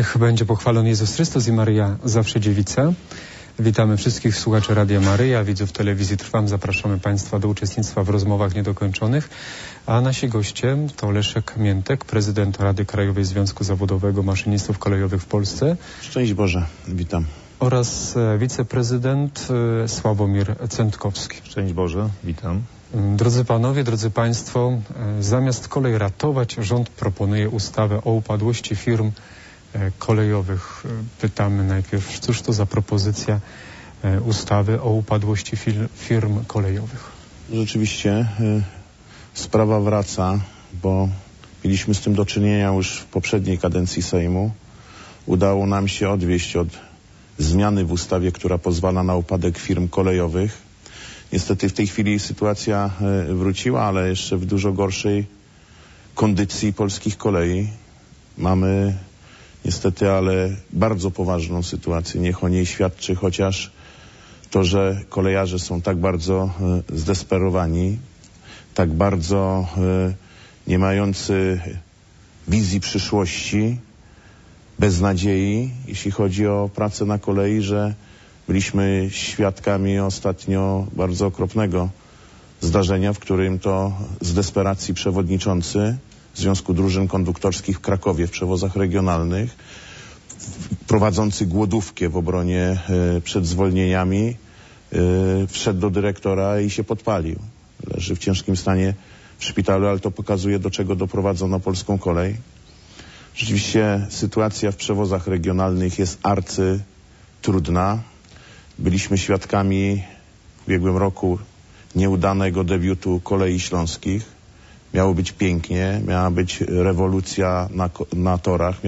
Niech będzie pochwalony Jezus Chrystus i Maryja zawsze dziewica. Witamy wszystkich słuchaczy Radia Maryja, widzów telewizji Trwam. Zapraszamy Państwa do uczestnictwa w rozmowach niedokończonych. A nasi goście to Leszek Miętek, prezydent Rady Krajowej Związku Zawodowego Maszynistów Kolejowych w Polsce. Szczęść Boże, witam. Oraz wiceprezydent Sławomir Cętkowski. Szczęść Boże, witam. Drodzy panowie, drodzy państwo, zamiast kolej ratować, rząd proponuje ustawę o upadłości firm kolejowych. Pytamy najpierw, cóż to za propozycja ustawy o upadłości firm kolejowych? Rzeczywiście sprawa wraca, bo mieliśmy z tym do czynienia już w poprzedniej kadencji Sejmu. Udało nam się odwieść od zmiany w ustawie, która pozwala na upadek firm kolejowych. Niestety w tej chwili sytuacja wróciła, ale jeszcze w dużo gorszej kondycji polskich kolei. Mamy niestety, ale bardzo poważną sytuację. Niech o niej świadczy chociaż to, że kolejarze są tak bardzo zdesperowani, tak bardzo nie mający wizji przyszłości, bez nadziei, jeśli chodzi o pracę na kolei, że byliśmy świadkami ostatnio bardzo okropnego zdarzenia, w którym to z desperacji przewodniczący Związku Drużyn Konduktorskich w Krakowie w przewozach regionalnych, prowadzący głodówkę w obronie przed zwolnieniami, wszedł do dyrektora i się podpalił. Leży w ciężkim stanie w szpitalu, ale to pokazuje, do czego doprowadzono polską kolej. Rzeczywiście sytuacja w przewozach regionalnych jest arcytrudna. Byliśmy świadkami w ubiegłym roku nieudanego debiutu Kolei Śląskich. Miało być pięknie, miała być rewolucja na torach,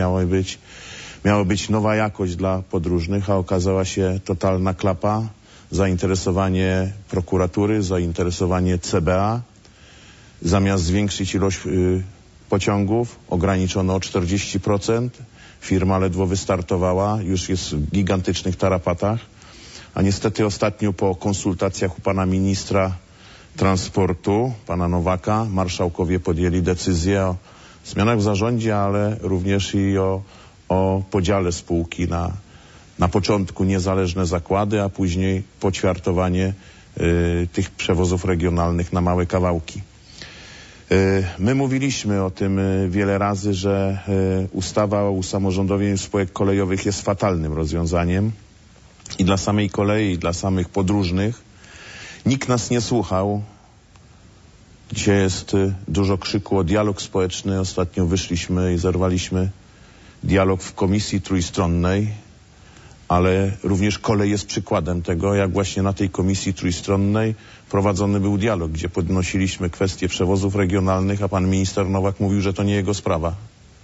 miała być nowa jakość dla podróżnych, a okazała się totalna klapa, zainteresowanie prokuratury, zainteresowanie CBA. Zamiast zwiększyć ilość pociągów, ograniczono o 40%. Firma ledwo wystartowała, już jest w gigantycznych tarapatach. A niestety ostatnio po konsultacjach u pana ministra transportu, pana Nowaka, marszałkowie podjęli decyzję o zmianach w zarządzie, ale również i o podziale spółki na początku niezależne zakłady, a później poćwiartowanie tych przewozów regionalnych na małe kawałki. My mówiliśmy o tym wiele razy, że ustawa o usamorządowieniu spółek kolejowych jest fatalnym rozwiązaniem i dla samej kolei, i dla samych podróżnych. Nikt nas nie słuchał. Dzisiaj jest dużo krzyku o dialog społeczny. Ostatnio wyszliśmy i zerwaliśmy dialog w komisji trójstronnej, ale również kolej jest przykładem tego, jak właśnie na tej komisji trójstronnej prowadzony był dialog, gdzie podnosiliśmy kwestię przewozów regionalnych, a pan minister Nowak mówił, że to nie jego sprawa.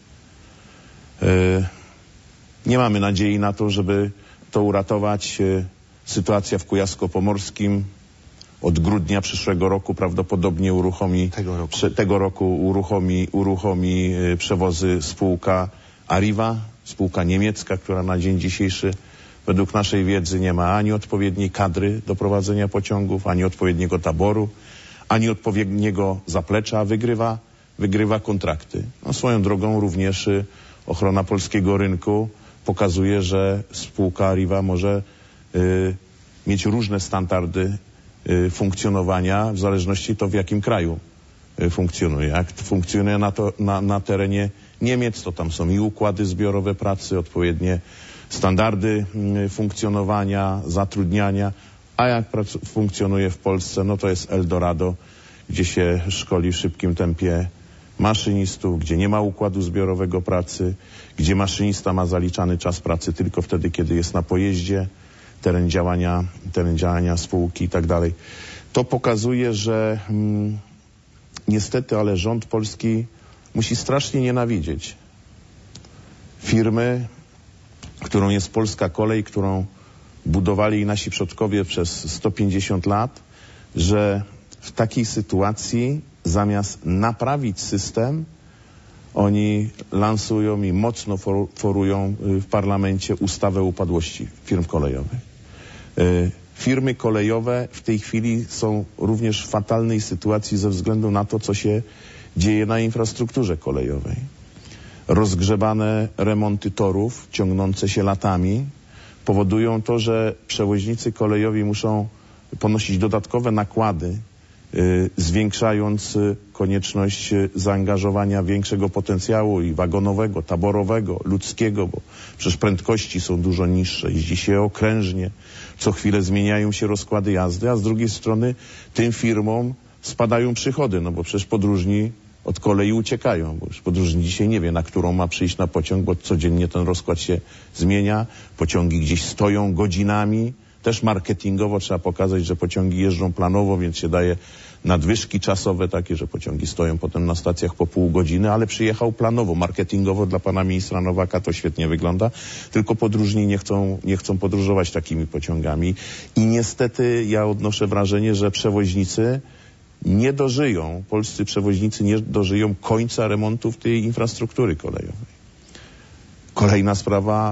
Nie mamy nadziei na to, żeby to uratować. Sytuacja w Kujawsko-Pomorskim od grudnia przyszłego roku prawdopodobnie uruchomi przewozy spółka Arriva, spółka niemiecka, która na dzień dzisiejszy według naszej wiedzy nie ma ani odpowiedniej kadry do prowadzenia pociągów, ani odpowiedniego taboru, ani odpowiedniego zaplecza, wygrywa kontrakty. No, swoją drogą również ochrona polskiego rynku pokazuje, że spółka Arriva może mieć różne standardy funkcjonowania w zależności to w jakim kraju funkcjonuje. Jak funkcjonuje na terenie Niemiec, to tam są i układy zbiorowe pracy, odpowiednie standardy funkcjonowania, zatrudniania, a jak funkcjonuje w Polsce, no to jest Eldorado, gdzie się szkoli w szybkim tempie maszynistów, gdzie nie ma układu zbiorowego pracy, gdzie maszynista ma zaliczany czas pracy tylko wtedy, kiedy jest na pojeździe, teren działania spółki i tak dalej. To pokazuje, że niestety, ale rząd polski musi strasznie nienawidzieć firmy, którą jest Polska Kolej, którą budowali nasi przodkowie przez 150 lat, że w takiej sytuacji zamiast naprawić system, oni lansują i mocno forują w parlamencie ustawę o upadłości firm kolejowych. Firmy kolejowe w tej chwili są również w fatalnej sytuacji ze względu na to, co się dzieje na infrastrukturze kolejowej. rozgrzebane remonty torów ciągnące się latami powodują to, że przewoźnicy kolejowi muszą ponosić dodatkowe nakłady, zwiększając konieczność zaangażowania większego potencjału i wagonowego, taborowego, ludzkiego, bo przecież prędkości są dużo niższe, jeździ się okrężnie, co chwilę zmieniają się rozkłady jazdy, a z drugiej strony tym firmom spadają przychody, no bo przecież podróżni od kolei uciekają, bo już podróżny dzisiaj nie wie, na którą ma przyjść na pociąg, bo codziennie ten rozkład się zmienia, pociągi gdzieś stoją godzinami. Też marketingowo trzeba pokazać, że pociągi jeżdżą planowo, więc się daje nadwyżki czasowe takie, że pociągi stoją potem na stacjach po pół godziny, ale przyjechał planowo. Marketingowo dla pana ministra Nowaka to świetnie wygląda, tylko podróżni nie chcą podróżować takimi pociągami. I niestety ja odnoszę wrażenie, że przewoźnicy nie dożyją, polscy przewoźnicy nie dożyją końca remontów tej infrastruktury kolejowej. Kolejna sprawa,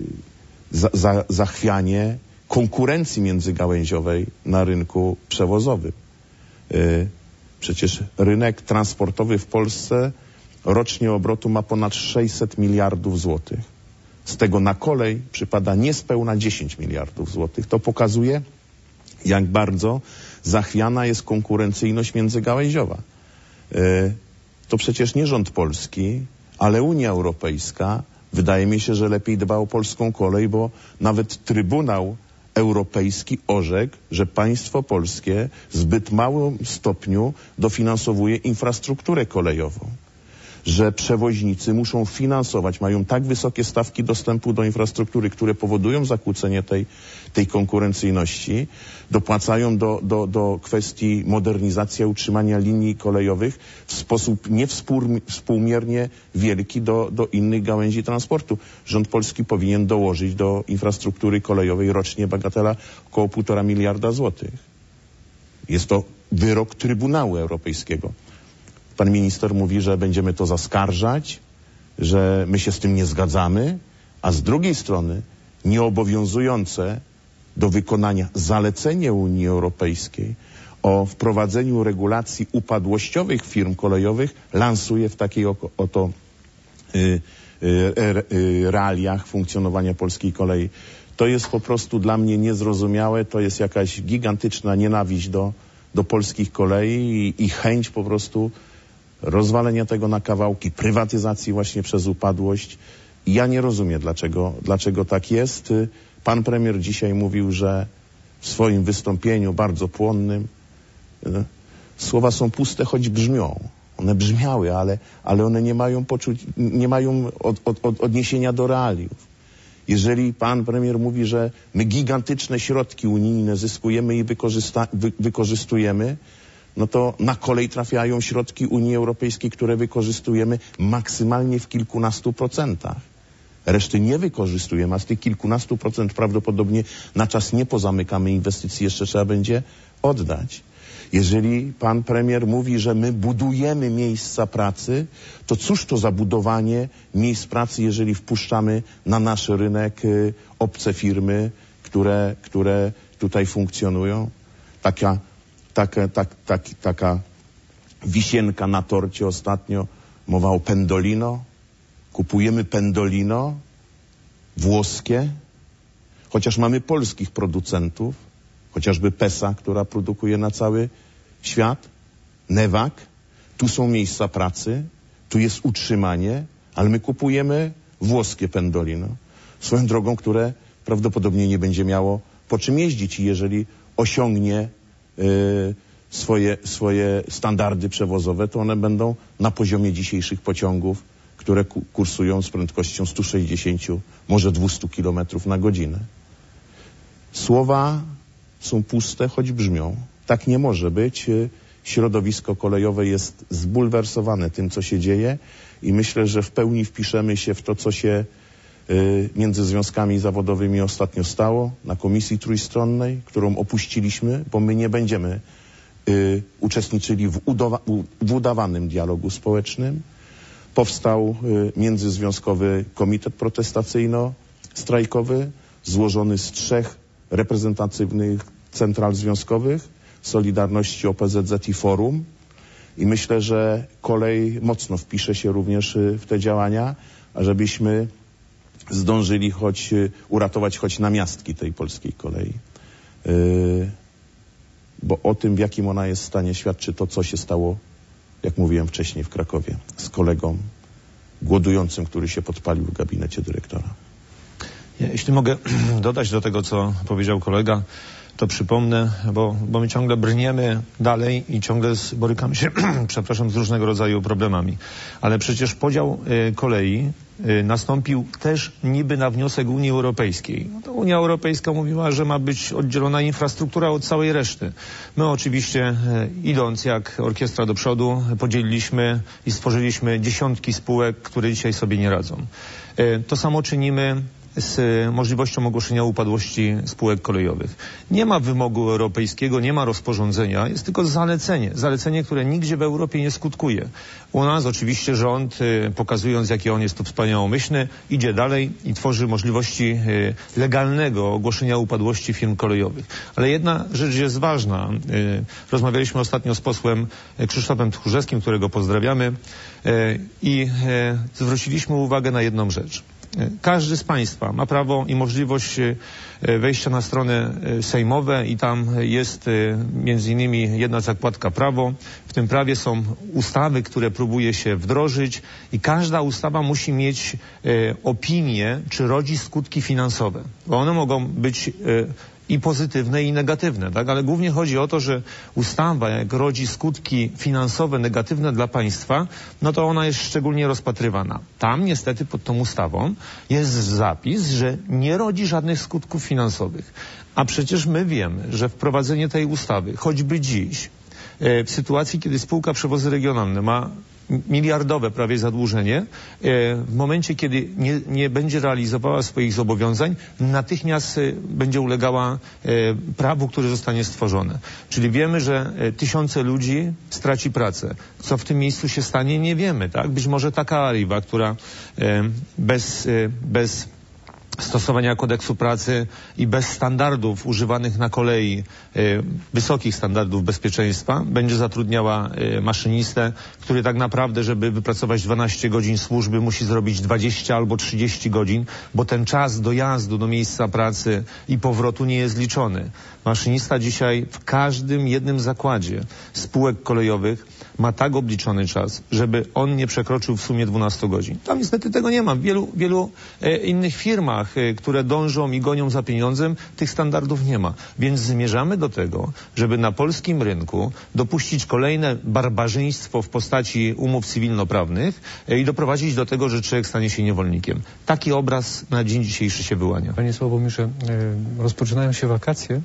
zachwianie konkurencji międzygałęziowej na rynku przewozowym. Przecież rynek transportowy w Polsce rocznie obrotu ma ponad 600 miliardów złotych. Z tego na kolej przypada niespełna 10 miliardów złotych. To pokazuje, jak bardzo zachwiana jest konkurencyjność międzygałęziowa. To przecież nie rząd polski, ale Unia Europejska, wydaje mi się, że lepiej dba o polską kolej, bo nawet Trybunał Europejski orzekł, że państwo polskie w zbyt małym stopniu dofinansowuje infrastrukturę kolejową, że przewoźnicy muszą finansować, mają tak wysokie stawki dostępu do infrastruktury, które powodują zakłócenie tej konkurencyjności, dopłacają do kwestii modernizacji, utrzymania linii kolejowych w sposób niewspółmiernie wielki do innych gałęzi transportu. Rząd polski powinien dołożyć do infrastruktury kolejowej rocznie bagatela około 1,5 miliarda złotych. Jest to wyrok Trybunału Europejskiego. Pan minister mówi, że będziemy to zaskarżać, że my się z tym nie zgadzamy, a z drugiej strony nieobowiązujące do wykonania zalecenie Unii Europejskiej o wprowadzeniu regulacji upadłościowych firm kolejowych lansuje w takiej oto realiach funkcjonowania polskiej kolei. To jest po prostu dla mnie niezrozumiałe, to jest jakaś gigantyczna nienawiść do polskich kolei i chęć po prostu rozwalenia tego na kawałki, prywatyzacji właśnie przez upadłość. I ja nie rozumiem, dlaczego tak jest. Pan premier dzisiaj mówił, że w swoim wystąpieniu bardzo płonnym słowa są puste, choć brzmią. One brzmiały, ale one nie mają odniesienia do realiów. Jeżeli pan premier mówi, że my gigantyczne środki unijne zyskujemy i wykorzystujemy, no to na kolej trafiają środki Unii Europejskiej, które wykorzystujemy maksymalnie w kilkunastu procentach. Reszty nie wykorzystujemy, a z tych kilkunastu procent prawdopodobnie na czas nie pozamykamy inwestycji, jeszcze trzeba będzie oddać. Jeżeli pan premier mówi, że my budujemy miejsca pracy, to cóż to za budowanie miejsc pracy, jeżeli wpuszczamy na nasz rynek obce firmy, które tutaj funkcjonują? Taka wisienka na torcie ostatnio, mowa o Pendolino. Kupujemy Pendolino włoskie, chociaż mamy polskich producentów, chociażby PESA, która produkuje na cały świat, Newag, tu są miejsca pracy, tu jest utrzymanie, ale my kupujemy włoskie Pendolino. Swoją drogą, które prawdopodobnie nie będzie miało po czym jeździć i jeżeli osiągnie swoje standardy przewozowe, to one będą na poziomie dzisiejszych pociągów, które kursują z prędkością 160, może 200 km na godzinę. Słowa są puste, choć brzmią. Tak nie może być. Środowisko kolejowe jest zbulwersowane tym, co się dzieje i myślę, że w pełni wpiszemy się w to, co się między związkami zawodowymi ostatnio stało na komisji trójstronnej, którą opuściliśmy, bo my nie będziemy uczestniczyli w udawanym dialogu społecznym. Powstał międzyzwiązkowy komitet protestacyjno-strajkowy złożony z 3 reprezentatywnych central związkowych, Solidarności, OPZZ i Forum. i myślę, że kolej mocno wpisze się również w te działania, ażebyśmy zdążyli uratować choć namiastki tej polskiej kolei. Bo o tym, w jakim ona jest stanie, świadczy to, co się stało, jak mówiłem wcześniej, w Krakowie z kolegą głodującym, który się podpalił w gabinecie dyrektora. Jeśli mogę dodać do tego, co powiedział kolega, to przypomnę, bo my ciągle brniemy dalej i ciągle borykamy się, przepraszam, z różnego rodzaju problemami. Ale przecież podział kolei nastąpił też niby na wniosek Unii Europejskiej. No to Unia Europejska mówiła, że ma być oddzielona infrastruktura od całej reszty. My oczywiście, idąc jak orkiestra do przodu, podzieliliśmy i stworzyliśmy dziesiątki spółek, które dzisiaj sobie nie radzą. To samo czynimy z możliwością ogłoszenia upadłości spółek kolejowych. Nie ma wymogu europejskiego, nie ma rozporządzenia, jest tylko zalecenie, które nigdzie w Europie nie skutkuje. U nas oczywiście rząd, pokazując, jaki on jest tu wspaniałomyślny, idzie dalej i tworzy możliwości legalnego ogłoszenia upadłości firm kolejowych. Ale jedna rzecz jest ważna. Rozmawialiśmy ostatnio z posłem Krzysztofem Tchórzewskim, którego pozdrawiamy, i zwróciliśmy uwagę na jedną rzecz. Każdy z Państwa ma prawo i możliwość wejścia na strony sejmowe i tam jest między innymi jedna zakładka prawo. W tym prawie są ustawy, które próbuje się wdrożyć i każda ustawa musi mieć opinię, czy rodzi skutki finansowe. Bo one mogą być i pozytywne, i negatywne, tak? Ale głównie chodzi o to, że ustawa, jak rodzi skutki finansowe negatywne dla państwa, no to ona jest szczególnie rozpatrywana. Tam niestety pod tą ustawą jest zapis, że nie rodzi żadnych skutków finansowych. A przecież my wiemy, że wprowadzenie tej ustawy, choćby dziś, w sytuacji, kiedy spółka Przewozy Regionalne ma miliardowe prawie zadłużenie, w momencie, kiedy nie będzie realizowała swoich zobowiązań, natychmiast będzie ulegała prawu, które zostanie stworzone. Czyli wiemy, że tysiące ludzi straci pracę. Co w tym miejscu się stanie, nie wiemy, tak? Być może taka Arriva, która bez stosowania kodeksu pracy i bez standardów używanych na kolei, wysokich standardów bezpieczeństwa, będzie zatrudniała maszynistę, który tak naprawdę, żeby wypracować 12 godzin służby, musi zrobić 20 albo 30 godzin, bo ten czas dojazdu do miejsca pracy i powrotu nie jest liczony. Maszynista dzisiaj w każdym jednym zakładzie spółek kolejowych ma tak obliczony czas, żeby on nie przekroczył w sumie 12 godzin. Tam niestety tego nie ma. W wielu innych firmach, które dążą i gonią za pieniądzem, tych standardów nie ma. Więc zmierzamy do tego, żeby na polskim rynku dopuścić kolejne barbarzyństwo w postaci umów cywilnoprawnych i doprowadzić do tego, że człowiek stanie się niewolnikiem. Taki obraz na dzień dzisiejszy się wyłania. Panie Sławomirze, rozpoczynają się wakacje,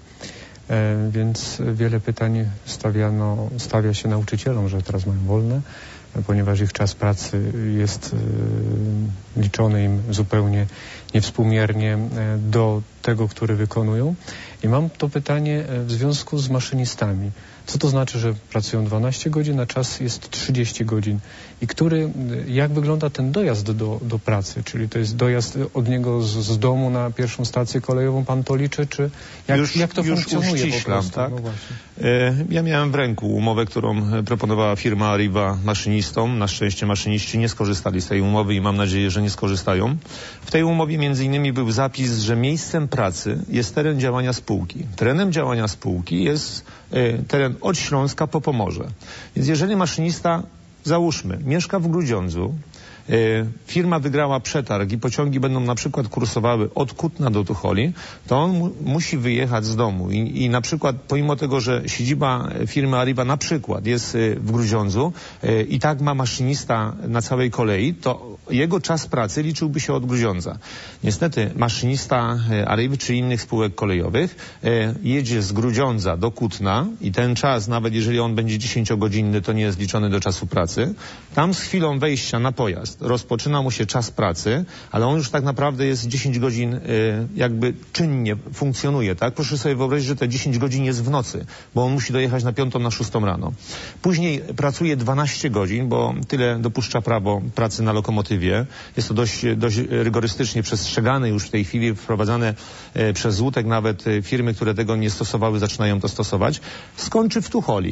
więc wiele pytań stawia się nauczycielom, że teraz mają wolne, ponieważ ich czas pracy jest liczony im zupełnie niewspółmiernie do tego, który wykonują. I mam to pytanie w związku z maszynistami. Co to znaczy, że pracują 12 godzin, a czas jest 30 godzin? I jak wygląda ten dojazd do pracy? Czyli to jest dojazd od niego z domu na pierwszą stację kolejową, pan to liczy? Czy jak to funkcjonuje po prostu? Tak? No ja miałem w ręku umowę, którą proponowała firma Arriva maszynistom. Na szczęście maszyniści nie skorzystali z tej umowy i mam nadzieję, że nie skorzystają. W tej umowie między innymi był zapis, że miejscem pracy jest teren działania spółki. Terenem działania spółki jest teren od Śląska po Pomorze. Więc jeżeli maszynista, załóżmy, mieszka w Grudziądzu, firma wygrała przetarg i pociągi będą na przykład kursowały od Kutna do Tucholi, to on musi wyjechać z domu i na przykład pomimo tego, że siedziba firmy Arriva na przykład jest w Grudziądzu i tak ma maszynista na całej kolei, to jego czas pracy liczyłby się od Grudziądza. Niestety maszynista Arrivy czy innych spółek kolejowych jedzie z Grudziądza do Kutna i ten czas, nawet jeżeli on będzie 10-godzinny, to nie jest liczony do czasu pracy. Tam z chwilą wejścia na pojazd rozpoczyna mu się czas pracy, ale on już tak naprawdę jest 10 godzin jakby czynnie funkcjonuje, tak? Proszę sobie wyobrazić, że te 10 godzin jest w nocy, bo on musi dojechać na 5, na 6 rano. Później pracuje 12 godzin, bo tyle dopuszcza prawo pracy na lokomotywie. Jest to dość rygorystycznie przestrzegane już w tej chwili, wprowadzane przez Łutek, nawet firmy, które tego nie stosowały, zaczynają to stosować. Skończy w Tucholi.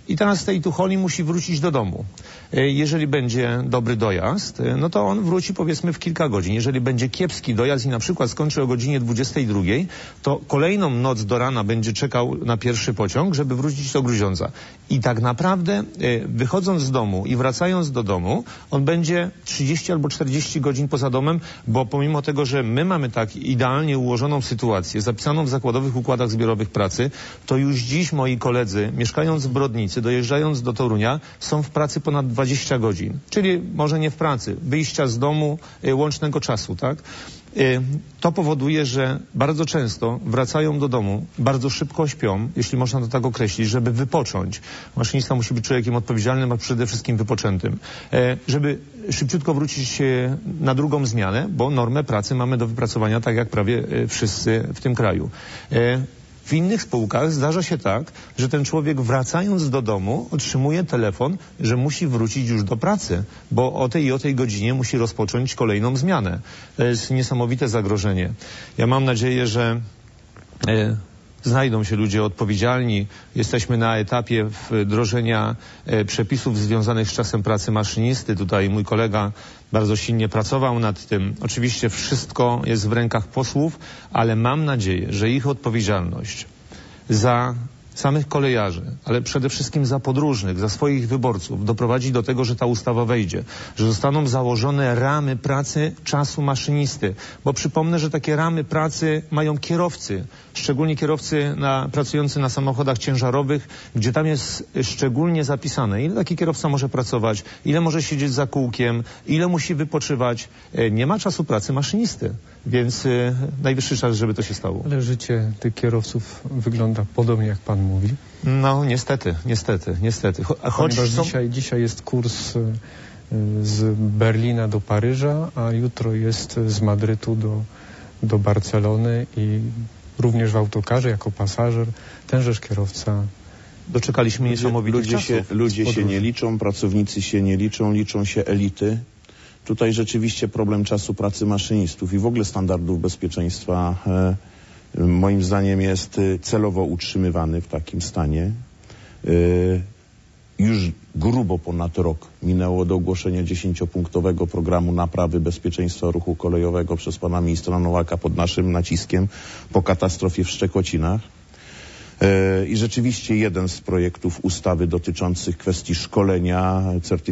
i teraz z tej Tucholi musi wrócić do domu. Jeżeli będzie dobry dojazd, no to on wróci powiedzmy w kilka godzin. Jeżeli będzie kiepski dojazd i na przykład skończy o godzinie 22, to kolejną noc do rana będzie czekał na pierwszy pociąg, żeby wrócić do Grudziądza. I tak naprawdę wychodząc z domu i wracając do domu, on będzie 30 albo 40 godzin poza domem, bo pomimo tego, że my mamy tak idealnie ułożoną sytuację, zapisaną w zakładowych układach zbiorowych pracy, to już dziś moi koledzy, mieszkając w Brodnicy, dojeżdżając do Torunia, są w pracy ponad 20 godzin. Czyli może nie w pracy, wyjścia z domu, łącznego czasu, tak? To powoduje, że bardzo często wracają do domu, bardzo szybko śpią, jeśli można to tak określić, żeby wypocząć. Maszynista musi być człowiekiem odpowiedzialnym, a przede wszystkim wypoczętym. Żeby szybciutko wrócić na drugą zmianę, bo normę pracy mamy do wypracowania tak jak prawie wszyscy w tym kraju. W innych spółkach zdarza się tak, że ten człowiek wracając do domu otrzymuje telefon, że musi wrócić już do pracy, bo o tej godzinie musi rozpocząć kolejną zmianę. To jest niesamowite zagrożenie. Ja mam nadzieję, że znajdą się ludzie odpowiedzialni. Jesteśmy na etapie wdrożenia przepisów związanych z czasem pracy maszynisty. Tutaj mój kolega bardzo silnie pracował nad tym. Oczywiście wszystko jest w rękach posłów, ale mam nadzieję, że ich odpowiedzialność za samych kolejarzy, ale przede wszystkim za podróżnych, za swoich wyborców doprowadzi do tego, że ta ustawa wejdzie, że zostaną założone ramy pracy czasu maszynisty, bo przypomnę, że takie ramy pracy mają kierowcy, szczególnie kierowcy pracujący na samochodach ciężarowych, gdzie tam jest szczególnie zapisane, ile taki kierowca może pracować, ile może siedzieć za kółkiem, ile musi wypoczywać. Nie ma czasu pracy maszynisty, więc najwyższy czas, żeby to się stało. Ale życie tych kierowców wygląda podobnie, jak pan mówi. No, niestety. Ponieważ dzisiaj jest kurs z Berlina do Paryża, a jutro jest z Madrytu do Barcelony i również w autokarze jako pasażer tenżeż kierowca. Doczekaliśmy niesamowitych czasów. Ludzie się nie liczą, pracownicy się nie liczą, liczą się elity. Tutaj rzeczywiście problem czasu pracy maszynistów i w ogóle standardów bezpieczeństwa moim zdaniem jest celowo utrzymywany w takim stanie. Już grubo ponad rok minęło do ogłoszenia 10-punktowego programu naprawy bezpieczeństwa ruchu kolejowego przez pana ministra Nowaka pod naszym naciskiem po katastrofie w Szczekocinach. I rzeczywiście jeden z projektów ustawy dotyczących kwestii szkolenia,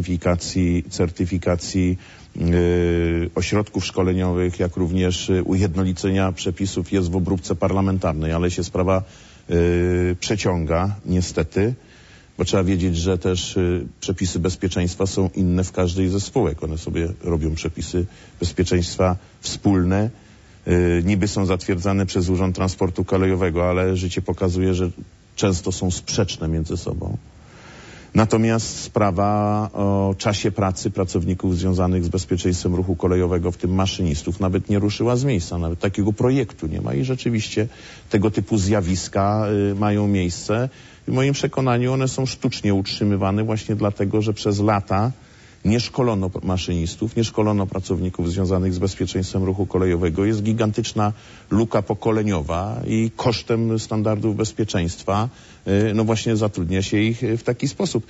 certyfikacji ośrodków szkoleniowych, jak również ujednolicenia przepisów jest w obróbce parlamentarnej, ale się sprawa przeciąga niestety, bo trzeba wiedzieć, że też przepisy bezpieczeństwa są inne w każdej ze spółek. One sobie robią przepisy bezpieczeństwa wspólne, niby są zatwierdzane przez Urząd Transportu Kolejowego, ale życie pokazuje, że często są sprzeczne między sobą. Natomiast sprawa o czasie pracy pracowników związanych z bezpieczeństwem ruchu kolejowego, w tym maszynistów, nawet nie ruszyła z miejsca, nawet takiego projektu nie ma i rzeczywiście tego typu zjawiska mają miejsce. W moim przekonaniu one są sztucznie utrzymywane właśnie dlatego, że przez lata nie szkolono maszynistów, nie szkolono pracowników związanych z bezpieczeństwem ruchu kolejowego. Jest gigantyczna luka pokoleniowa i kosztem standardów bezpieczeństwa no właśnie zatrudnia się ich w taki sposób.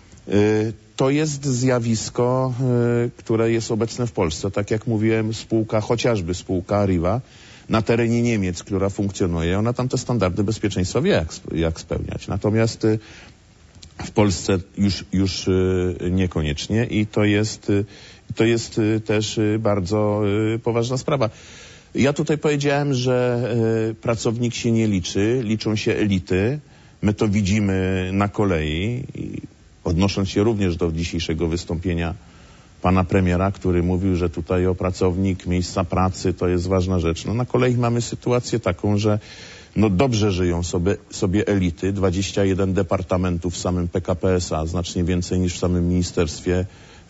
To jest zjawisko, które jest obecne w Polsce. Tak jak mówiłem, chociażby spółka Arriva na terenie Niemiec, która funkcjonuje, ona tam te standardy bezpieczeństwa wie, jak spełniać. Natomiast w Polsce już niekoniecznie i to jest też bardzo poważna sprawa. Ja tutaj powiedziałem, że pracownik się nie liczy, liczą się elity. My to widzimy na kolei, odnosząc się również do dzisiejszego wystąpienia pana premiera, który mówił, że tutaj pracownik, miejsca pracy to jest ważna rzecz. No na kolei mamy sytuację taką, że no dobrze żyją sobie elity, 21 departamentów w samym PKP SA, znacznie więcej niż w samym Ministerstwie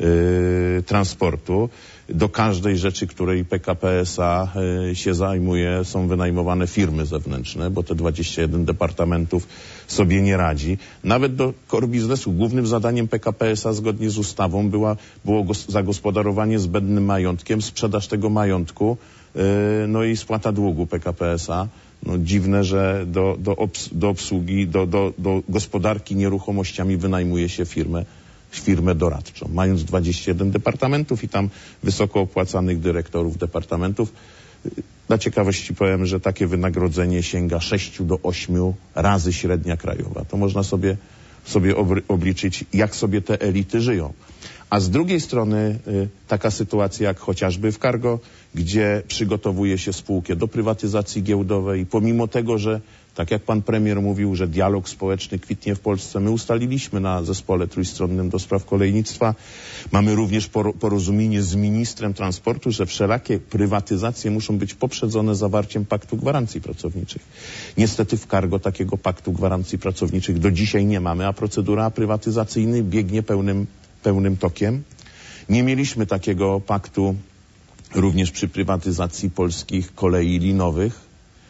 Transportu. Do każdej rzeczy, której PKP SA się zajmuje, są wynajmowane firmy zewnętrzne, bo te 21 departamentów sobie nie radzi. Nawet do core biznesu głównym zadaniem PKP SA zgodnie z ustawą było zagospodarowanie zbędnym majątkiem, sprzedaż tego majątku, no i spłata długu PKP SA No, dziwne, że do obsługi, do gospodarki nieruchomościami wynajmuje się firmę doradczą, mając 21 departamentów i tam wysoko opłacanych dyrektorów departamentów. Dla ciekawości powiem, że takie wynagrodzenie sięga 6 do 8 razy średnia krajowa. To można sobie obliczyć, jak sobie te elity żyją. A z drugiej strony taka sytuacja jak chociażby w Cargo, gdzie przygotowuje się spółkę do prywatyzacji giełdowej. Pomimo tego, że tak jak pan premier mówił, że dialog społeczny kwitnie w Polsce, my ustaliliśmy na zespole trójstronnym do spraw kolejnictwa. Mamy również porozumienie z ministrem transportu, że wszelakie prywatyzacje muszą być poprzedzone zawarciem paktu gwarancji pracowniczych. Niestety w Cargo takiego paktu gwarancji pracowniczych do dzisiaj nie mamy, a procedura prywatyzacyjna biegnie pełnym tokiem. Nie mieliśmy takiego paktu również przy prywatyzacji polskich kolei linowych.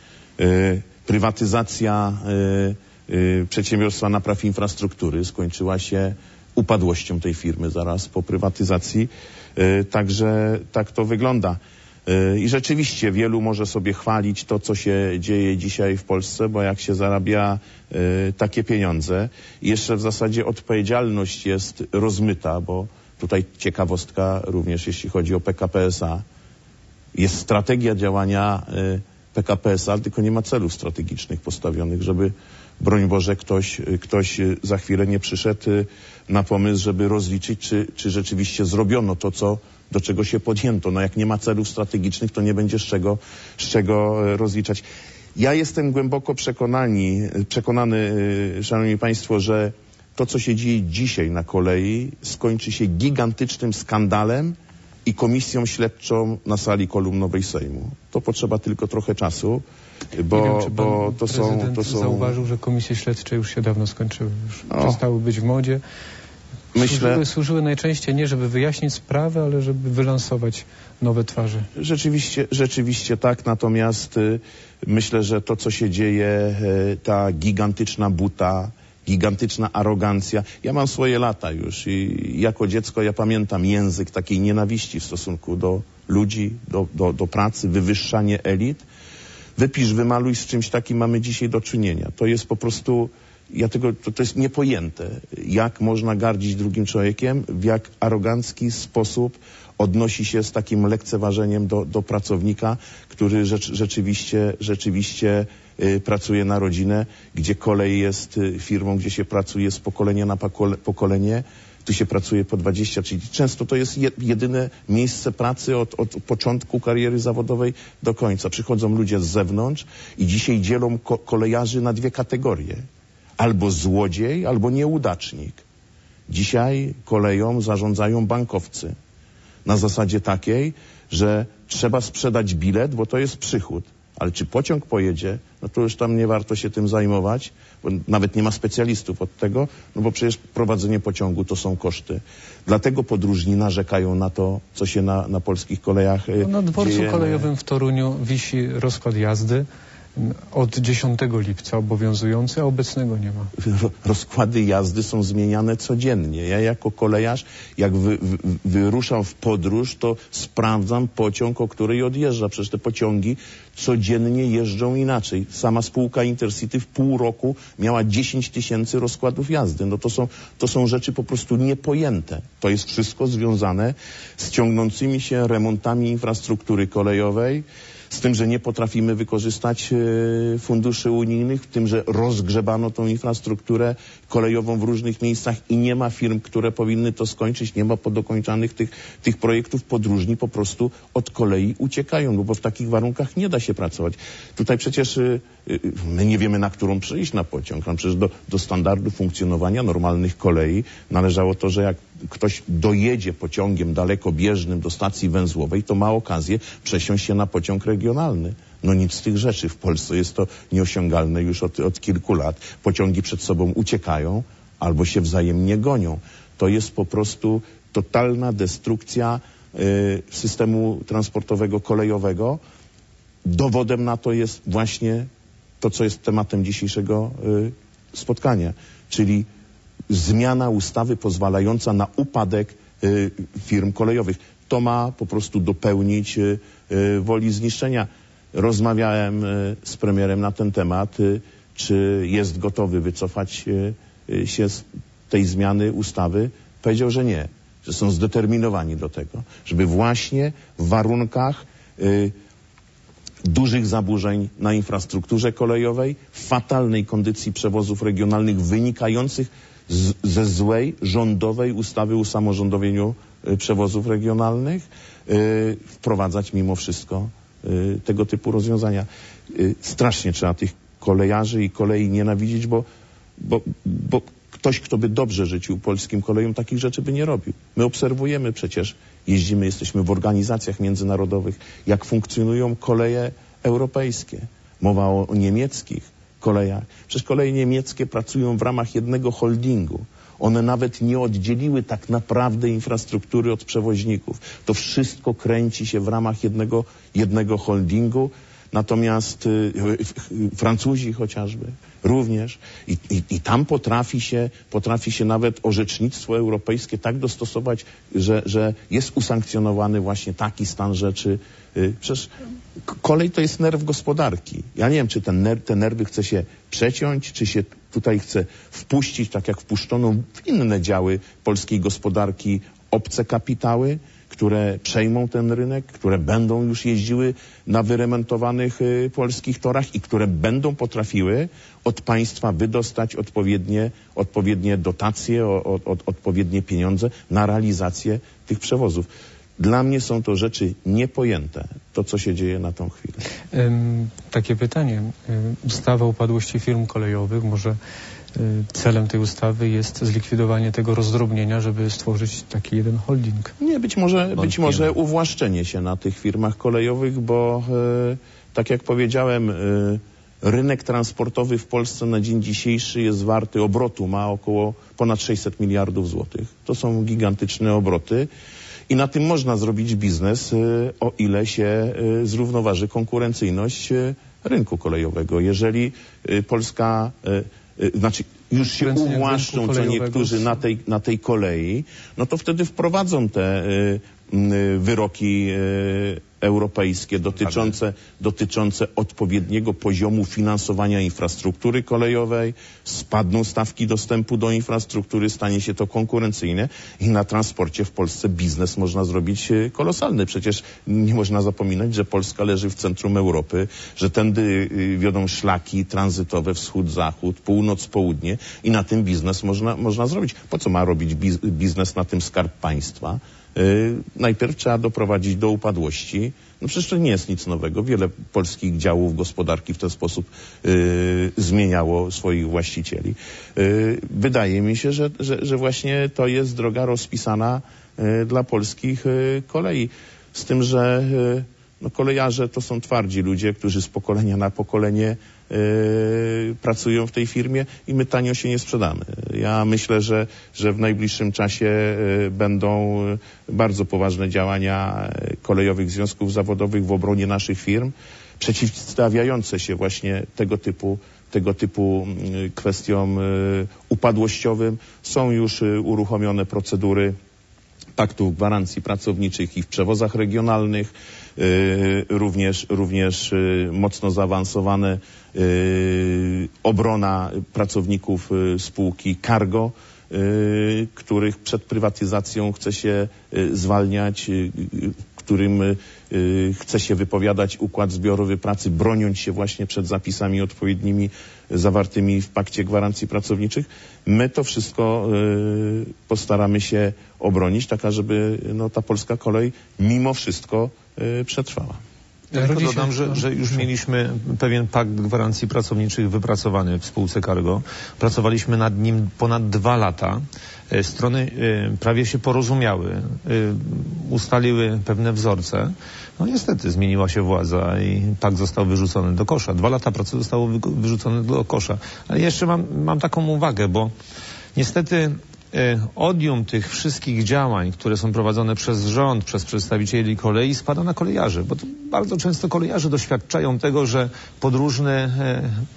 Prywatyzacja przedsiębiorstwa napraw infrastruktury skończyła się upadłością tej firmy zaraz po prywatyzacji. Także tak to wygląda. I rzeczywiście wielu może sobie chwalić to, co się dzieje dzisiaj w Polsce, bo jak się zarabia takie pieniądze, i jeszcze w zasadzie odpowiedzialność jest rozmyta, bo tutaj ciekawostka również jeśli chodzi o PKP S.A. Jest strategia działania PKP S.A., tylko nie ma celów strategicznych postawionych, żeby, broń Boże, ktoś za chwilę nie przyszedł na pomysł, żeby rozliczyć, czy rzeczywiście zrobiono to, do czego się podjęto. No jak nie ma celów strategicznych, to nie będzie z czego rozliczać. Ja jestem głęboko przekonany, szanowni państwo, że to, co się dzieje dzisiaj na kolei, skończy się gigantycznym skandalem i komisją śledczą na sali kolumnowej Sejmu. To potrzeba tylko trochę czasu, bo, nie wiem, czy bo to są... zauważył, że komisje śledcze już się dawno skończyły. Już przestały być w modzie. Służyły najczęściej nie, żeby wyjaśnić sprawę, ale żeby wylansować nowe twarze. Rzeczywiście tak, natomiast myślę, że to, co się dzieje, ta gigantyczna buta, gigantyczna arogancja. Ja mam swoje lata już i jako dziecko ja pamiętam język takiej nienawiści w stosunku do ludzi, do pracy, wywyższanie elit. Wypisz, wymaluj, z czymś takim mamy dzisiaj do czynienia. To jest po prostu... To jest niepojęte, jak można gardzić drugim człowiekiem, w jak arogancki sposób odnosi się z takim lekceważeniem do pracownika, który rzeczywiście pracuje na rodzinę, gdzie kolej jest firmą, gdzie się pracuje z pokolenia na pokolenie. Tu się pracuje po 20, czyli często to jest jedyne miejsce pracy od początku kariery zawodowej do końca. Przychodzą ludzie z zewnątrz i dzisiaj dzielą kolejarzy na dwie kategorie. Albo złodziej, albo nieudacznik. Dzisiaj koleją zarządzają bankowcy. Na zasadzie takiej, że trzeba sprzedać bilet, bo to jest przychód. Ale czy pociąg pojedzie, no to już tam nie warto się tym zajmować, bo nawet nie ma specjalistów od tego, no bo przecież prowadzenie pociągu to są koszty. Dlatego podróżni narzekają na to, co się na polskich kolejach dzieje. Na dworcu kolejowym w Toruniu wisi rozkład jazdy. Od 10 lipca obowiązujący, a obecnego nie ma. Rozkłady jazdy są zmieniane codziennie. Ja jako kolejarz, jak wyruszam w podróż, to sprawdzam pociąg, o której odjeżdża. Przecież te pociągi codziennie jeżdżą inaczej. Sama spółka Intercity w pół roku miała 10 000 rozkładów jazdy. No to są rzeczy po prostu niepojęte. To jest wszystko związane z ciągnącymi się remontami infrastruktury kolejowej, z tym, że nie potrafimy wykorzystać funduszy unijnych, w tym, że rozgrzebano tą infrastrukturę kolejową w różnych miejscach i nie ma firm, które powinny to skończyć, nie ma podokończanych tych projektów. Podróżni po prostu od kolei uciekają, no bo w takich warunkach nie da się pracować. Tutaj przecież my nie wiemy, na którą przejść na pociąg. Tam przecież do standardu funkcjonowania normalnych kolei należało to, że jak ktoś dojedzie pociągiem dalekobieżnym do stacji węzłowej, to ma okazję przesiąść się na pociąg regionalny. No nic z tych rzeczy. W Polsce jest to nieosiągalne już od kilku lat. Pociągi przed sobą uciekają albo się wzajemnie gonią. To jest po prostu totalna destrukcja systemu transportowego kolejowego. Dowodem na to jest właśnie to, co jest tematem dzisiejszego spotkania, czyli zmiana ustawy pozwalająca na upadek firm kolejowych. To ma po prostu dopełnić woli zniszczenia. Rozmawiałem z premierem na ten temat, czy jest gotowy wycofać się z tej zmiany ustawy. Powiedział, że nie, że są zdeterminowani do tego, żeby właśnie w warunkach dużych zaburzeń na infrastrukturze kolejowej, fatalnej kondycji przewozów regionalnych wynikających ze złej rządowej ustawy o usamorządowieniu przewozów regionalnych, wprowadzać mimo wszystko tego typu rozwiązania. Strasznie trzeba tych kolejarzy i kolei nienawidzić, bo ktoś, kto by dobrze życzył polskim kolejom, takich rzeczy by nie robił. My obserwujemy przecież, jeździmy, jesteśmy w organizacjach międzynarodowych, jak funkcjonują koleje europejskie. Mowa o niemieckich kolejach. Przecież koleje niemieckie pracują w ramach jednego holdingu. One nawet nie oddzieliły tak naprawdę infrastruktury od przewoźników. To wszystko kręci się w ramach jednego holdingu. Natomiast Francuzi chociażby również i tam potrafi się nawet orzecznictwo europejskie tak dostosować, że jest usankcjonowany właśnie taki stan rzeczy. Przecież kolej to jest nerw gospodarki. Ja nie wiem, czy te nerwy chce się przeciąć, czy się tutaj chce wpuścić, tak jak wpuszczono w inne działy polskiej gospodarki, obce kapitały, które przejmą ten rynek, które będą już jeździły na wyremontowanych polskich torach i które będą potrafiły od państwa wydostać odpowiednie dotacje, odpowiednie pieniądze na realizację tych przewozów. Dla mnie są to rzeczy niepojęte, to co się dzieje na tą chwilę. Takie pytanie. Ustawa o upadłości firm kolejowych, może celem tej ustawy jest zlikwidowanie tego rozdrobnienia, żeby stworzyć taki jeden holding? Nie, być może uwłaszczenie się na tych firmach kolejowych, bo tak jak powiedziałem, rynek transportowy w Polsce na dzień dzisiejszy jest warty, obrotu ma około ponad 600 miliardów złotych. To są gigantyczne obroty. I na tym można zrobić biznes, o ile się zrównoważy konkurencyjność rynku kolejowego. Jeżeli Polska, już się uwłaszczą co niektórzy na tej kolei, no to wtedy wprowadzą te wyroki europejskie dotyczące odpowiedniego poziomu finansowania infrastruktury kolejowej, spadną stawki dostępu do infrastruktury, stanie się to konkurencyjne i na transporcie w Polsce biznes można zrobić kolosalny. Przecież nie można zapominać, że Polska leży w centrum Europy, że tędy wiodą szlaki tranzytowe wschód-zachód, północ-południe i na tym biznes można zrobić. Po co ma robić biznes na tym Skarb Państwa? Najpierw trzeba doprowadzić do upadłości. No przecież to nie jest nic nowego. Wiele polskich działów gospodarki w ten sposób zmieniało swoich właścicieli. Wydaje mi się, że właśnie to jest droga rozpisana dla polskich kolei. Z tym, że kolejarze to są twardzi ludzie, którzy z pokolenia na pokolenie pracują w tej firmie i my tanio się nie sprzedamy. Ja myślę, że w najbliższym czasie będą bardzo poważne działania kolejowych związków zawodowych w obronie naszych firm, przeciwstawiające się właśnie tego typu kwestiom upadłościowym. Są już uruchomione procedury paktów gwarancji pracowniczych i w przewozach regionalnych, również mocno zaawansowane obrona pracowników spółki Cargo, których przed prywatyzacją chce się zwalniać, którym chce się wypowiadać układ zbiorowy pracy, broniąc się właśnie przed zapisami odpowiednimi zawartymi w pakcie gwarancji pracowniczych. My to wszystko postaramy się obronić, taka żeby ta polska kolej mimo wszystko przetrwała. Ja tylko dodam, że już mieliśmy pewien pakt gwarancji pracowniczych wypracowany w spółce Cargo. Pracowaliśmy nad nim ponad 2 lata. Strony prawie się porozumiały, ustaliły pewne wzorce. No niestety zmieniła się władza i pakt został wyrzucony do kosza. 2 lata pracy zostało wyrzucone do kosza. Ale jeszcze mam taką uwagę, bo niestety odium tych wszystkich działań, które są prowadzone przez rząd, przez przedstawicieli kolei, spada na kolejarzy, bo to bardzo często kolejarze doświadczają tego, że podróżny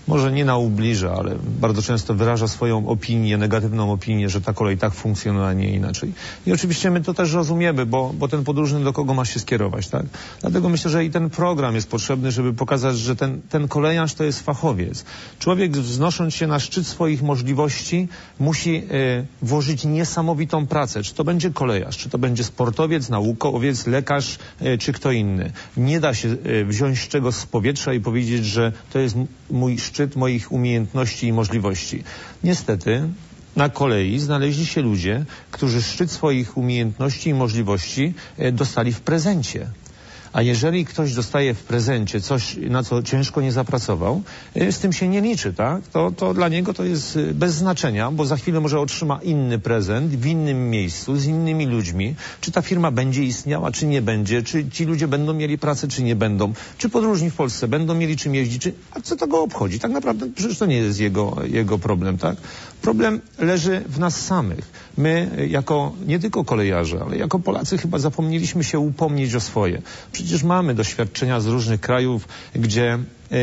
może nie na ubliża, ale bardzo często wyraża swoją opinię, negatywną opinię, że ta kolej tak funkcjonuje, a nie inaczej. I oczywiście my to też rozumiemy, bo ten podróżny do kogo ma się skierować, tak? Dlatego myślę, że i ten program jest potrzebny, żeby pokazać, że ten kolejarz to jest fachowiec. Człowiek, wznosząc się na szczyt swoich możliwości, musi włożyć niesamowitą pracę. Czy to będzie kolejarz, czy to będzie sportowiec, naukowiec, lekarz, czy kto inny. Nie da się wziąć czegoś z powietrza i powiedzieć, że to jest mój szczyt moich umiejętności i możliwości. Niestety na kolei znaleźli się ludzie, którzy szczyt swoich umiejętności i możliwości dostali w prezencie. A jeżeli ktoś dostaje w prezencie coś, na co ciężko nie zapracował, z tym się nie liczy, tak? To dla niego to jest bez znaczenia, bo za chwilę może otrzyma inny prezent w innym miejscu, z innymi ludźmi. Czy ta firma będzie istniała, czy nie będzie? Czy ci ludzie będą mieli pracę, czy nie będą? Czy podróżni w Polsce będą mieli czym jeździć? A co to go obchodzi? Tak naprawdę przecież to nie jest jego problem, tak? Problem leży w nas samych. My, jako nie tylko kolejarze, ale jako Polacy chyba zapomnieliśmy się upomnieć o swoje. Przecież mamy doświadczenia z różnych krajów, gdzie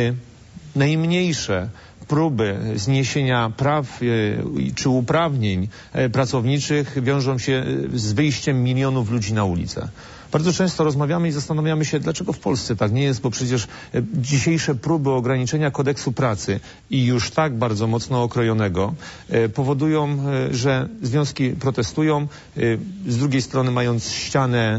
najmniejsze próby zniesienia praw czy uprawnień pracowniczych wiążą się z wyjściem milionów ludzi na ulicę. Bardzo często rozmawiamy i zastanawiamy się, dlaczego w Polsce tak nie jest, bo przecież dzisiejsze próby ograniczenia kodeksu pracy i już tak bardzo mocno okrojonego powodują, że związki protestują, z drugiej strony mając ścianę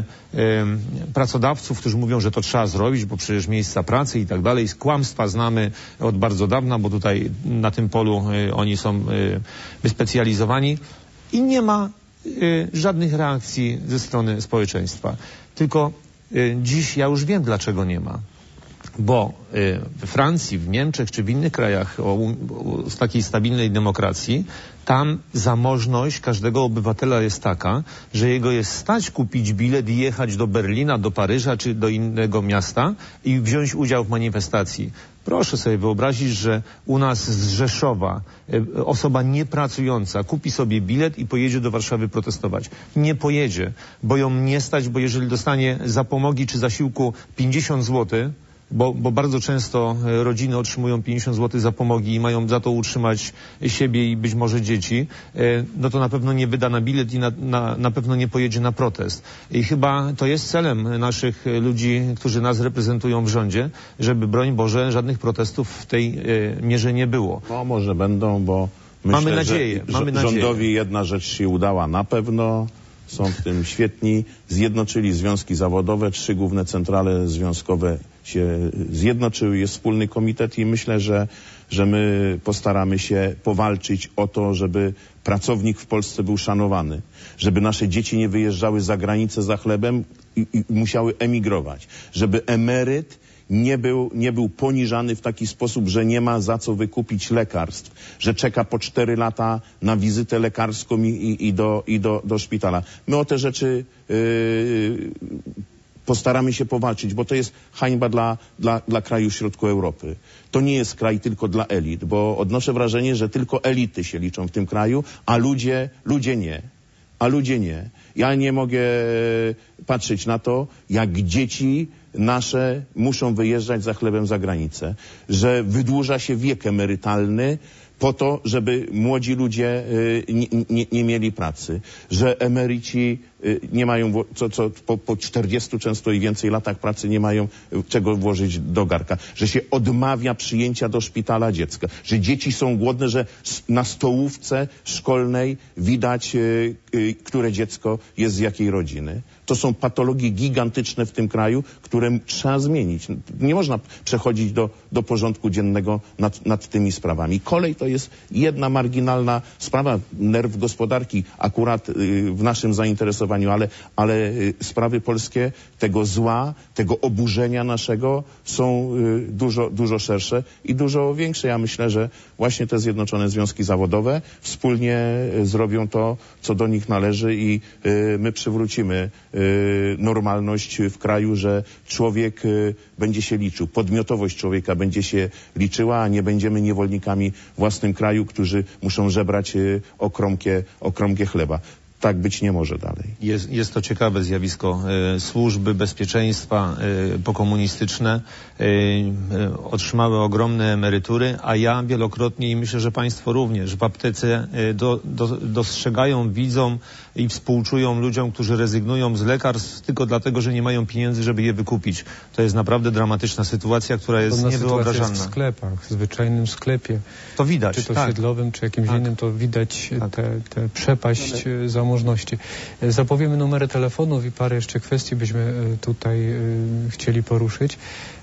pracodawców, którzy mówią, że to trzeba zrobić, bo przecież miejsca pracy i tak dalej. Kłamstwa znamy od bardzo dawna, bo tutaj na tym polu oni są wyspecjalizowani i nie ma żadnych reakcji ze strony społeczeństwa. Tylko dziś ja już wiem, dlaczego nie ma. Bo we Francji, w Niemczech czy w innych krajach z takiej stabilnej demokracji, tam zamożność każdego obywatela jest taka, że jego jest stać kupić bilet i jechać do Berlina, do Paryża czy do innego miasta i wziąć udział w manifestacji. Proszę sobie wyobrazić, że u nas z Rzeszowa osoba niepracująca kupi sobie bilet i pojedzie do Warszawy protestować. Nie pojedzie, bo ją nie stać, bo jeżeli dostanie zapomogi czy zasiłku 50 zł, bo bardzo często rodziny otrzymują 50 zł zapomogi i mają za to utrzymać siebie i być może dzieci, no to na pewno nie wyda na bilet i na pewno nie pojedzie na protest. I chyba to jest celem naszych ludzi, którzy nas reprezentują w rządzie, żeby, broń Boże, żadnych protestów w tej mierze nie było. No może będą, bo myślę, mamy nadzieję, że rządowi jedna rzecz się udała na pewno. Są w tym świetni. Zjednoczyli związki zawodowe, 3 główne centrale związkowe się zjednoczyły, jest wspólny komitet i myślę, że my postaramy się powalczyć o to, żeby pracownik w Polsce był szanowany, żeby nasze dzieci nie wyjeżdżały za granicę za chlebem i musiały emigrować, żeby emeryt nie był poniżany w taki sposób, że nie ma za co wykupić lekarstw, że czeka po 4 lata na wizytę lekarską i do szpitala. My o te rzeczy postaramy się powalczyć, bo to jest hańba dla krajów środku Europy. To nie jest kraj tylko dla elit, bo odnoszę wrażenie, że tylko elity się liczą w tym kraju, a ludzie nie. A ludzie nie. Ja nie mogę patrzeć na to, jak dzieci nasze muszą wyjeżdżać za chlebem za granicę, że wydłuża się wiek emerytalny po to, żeby młodzi ludzie nie mieli pracy, że emeryci nie mają, po 40 często i więcej latach pracy nie mają czego włożyć do garka, że się odmawia przyjęcia do szpitala dziecka, że dzieci są głodne, że na stołówce szkolnej widać, które dziecko jest z jakiej rodziny. To są patologie gigantyczne w tym kraju, które trzeba zmienić. Nie można przechodzić do porządku dziennego nad tymi sprawami. Kolej to jest jedna marginalna sprawa, nerw gospodarki akurat w naszym zainteresowaniu, ale sprawy polskie tego zła, tego oburzenia naszego są dużo szersze i dużo większe. Ja myślę, że właśnie te Zjednoczone Związki Zawodowe wspólnie zrobią to, co do nich należy i my przywrócimy normalność w kraju, że człowiek będzie się liczył, podmiotowość człowieka będzie się liczyła, a nie będziemy niewolnikami w własnym kraju, którzy muszą żebrać o kromkę chleba. tak być nie może dalej. Jest to ciekawe zjawisko. Służby bezpieczeństwa pokomunistyczne otrzymały ogromne emerytury, a ja wielokrotnie i myślę, że państwo również w aptece dostrzegają, widzą i współczują ludziom, którzy rezygnują z lekarstw tylko dlatego, że nie mają pieniędzy, żeby je wykupić. To jest naprawdę dramatyczna sytuacja, która jest niewyobrażalna. Jest w sklepach, w zwyczajnym sklepie. To widać. Czy to siedlowym, czy jakimś innym, to widać tę przepaść zamożności. Zapowiemy numery telefonów i parę jeszcze kwestii byśmy tutaj chcieli poruszyć.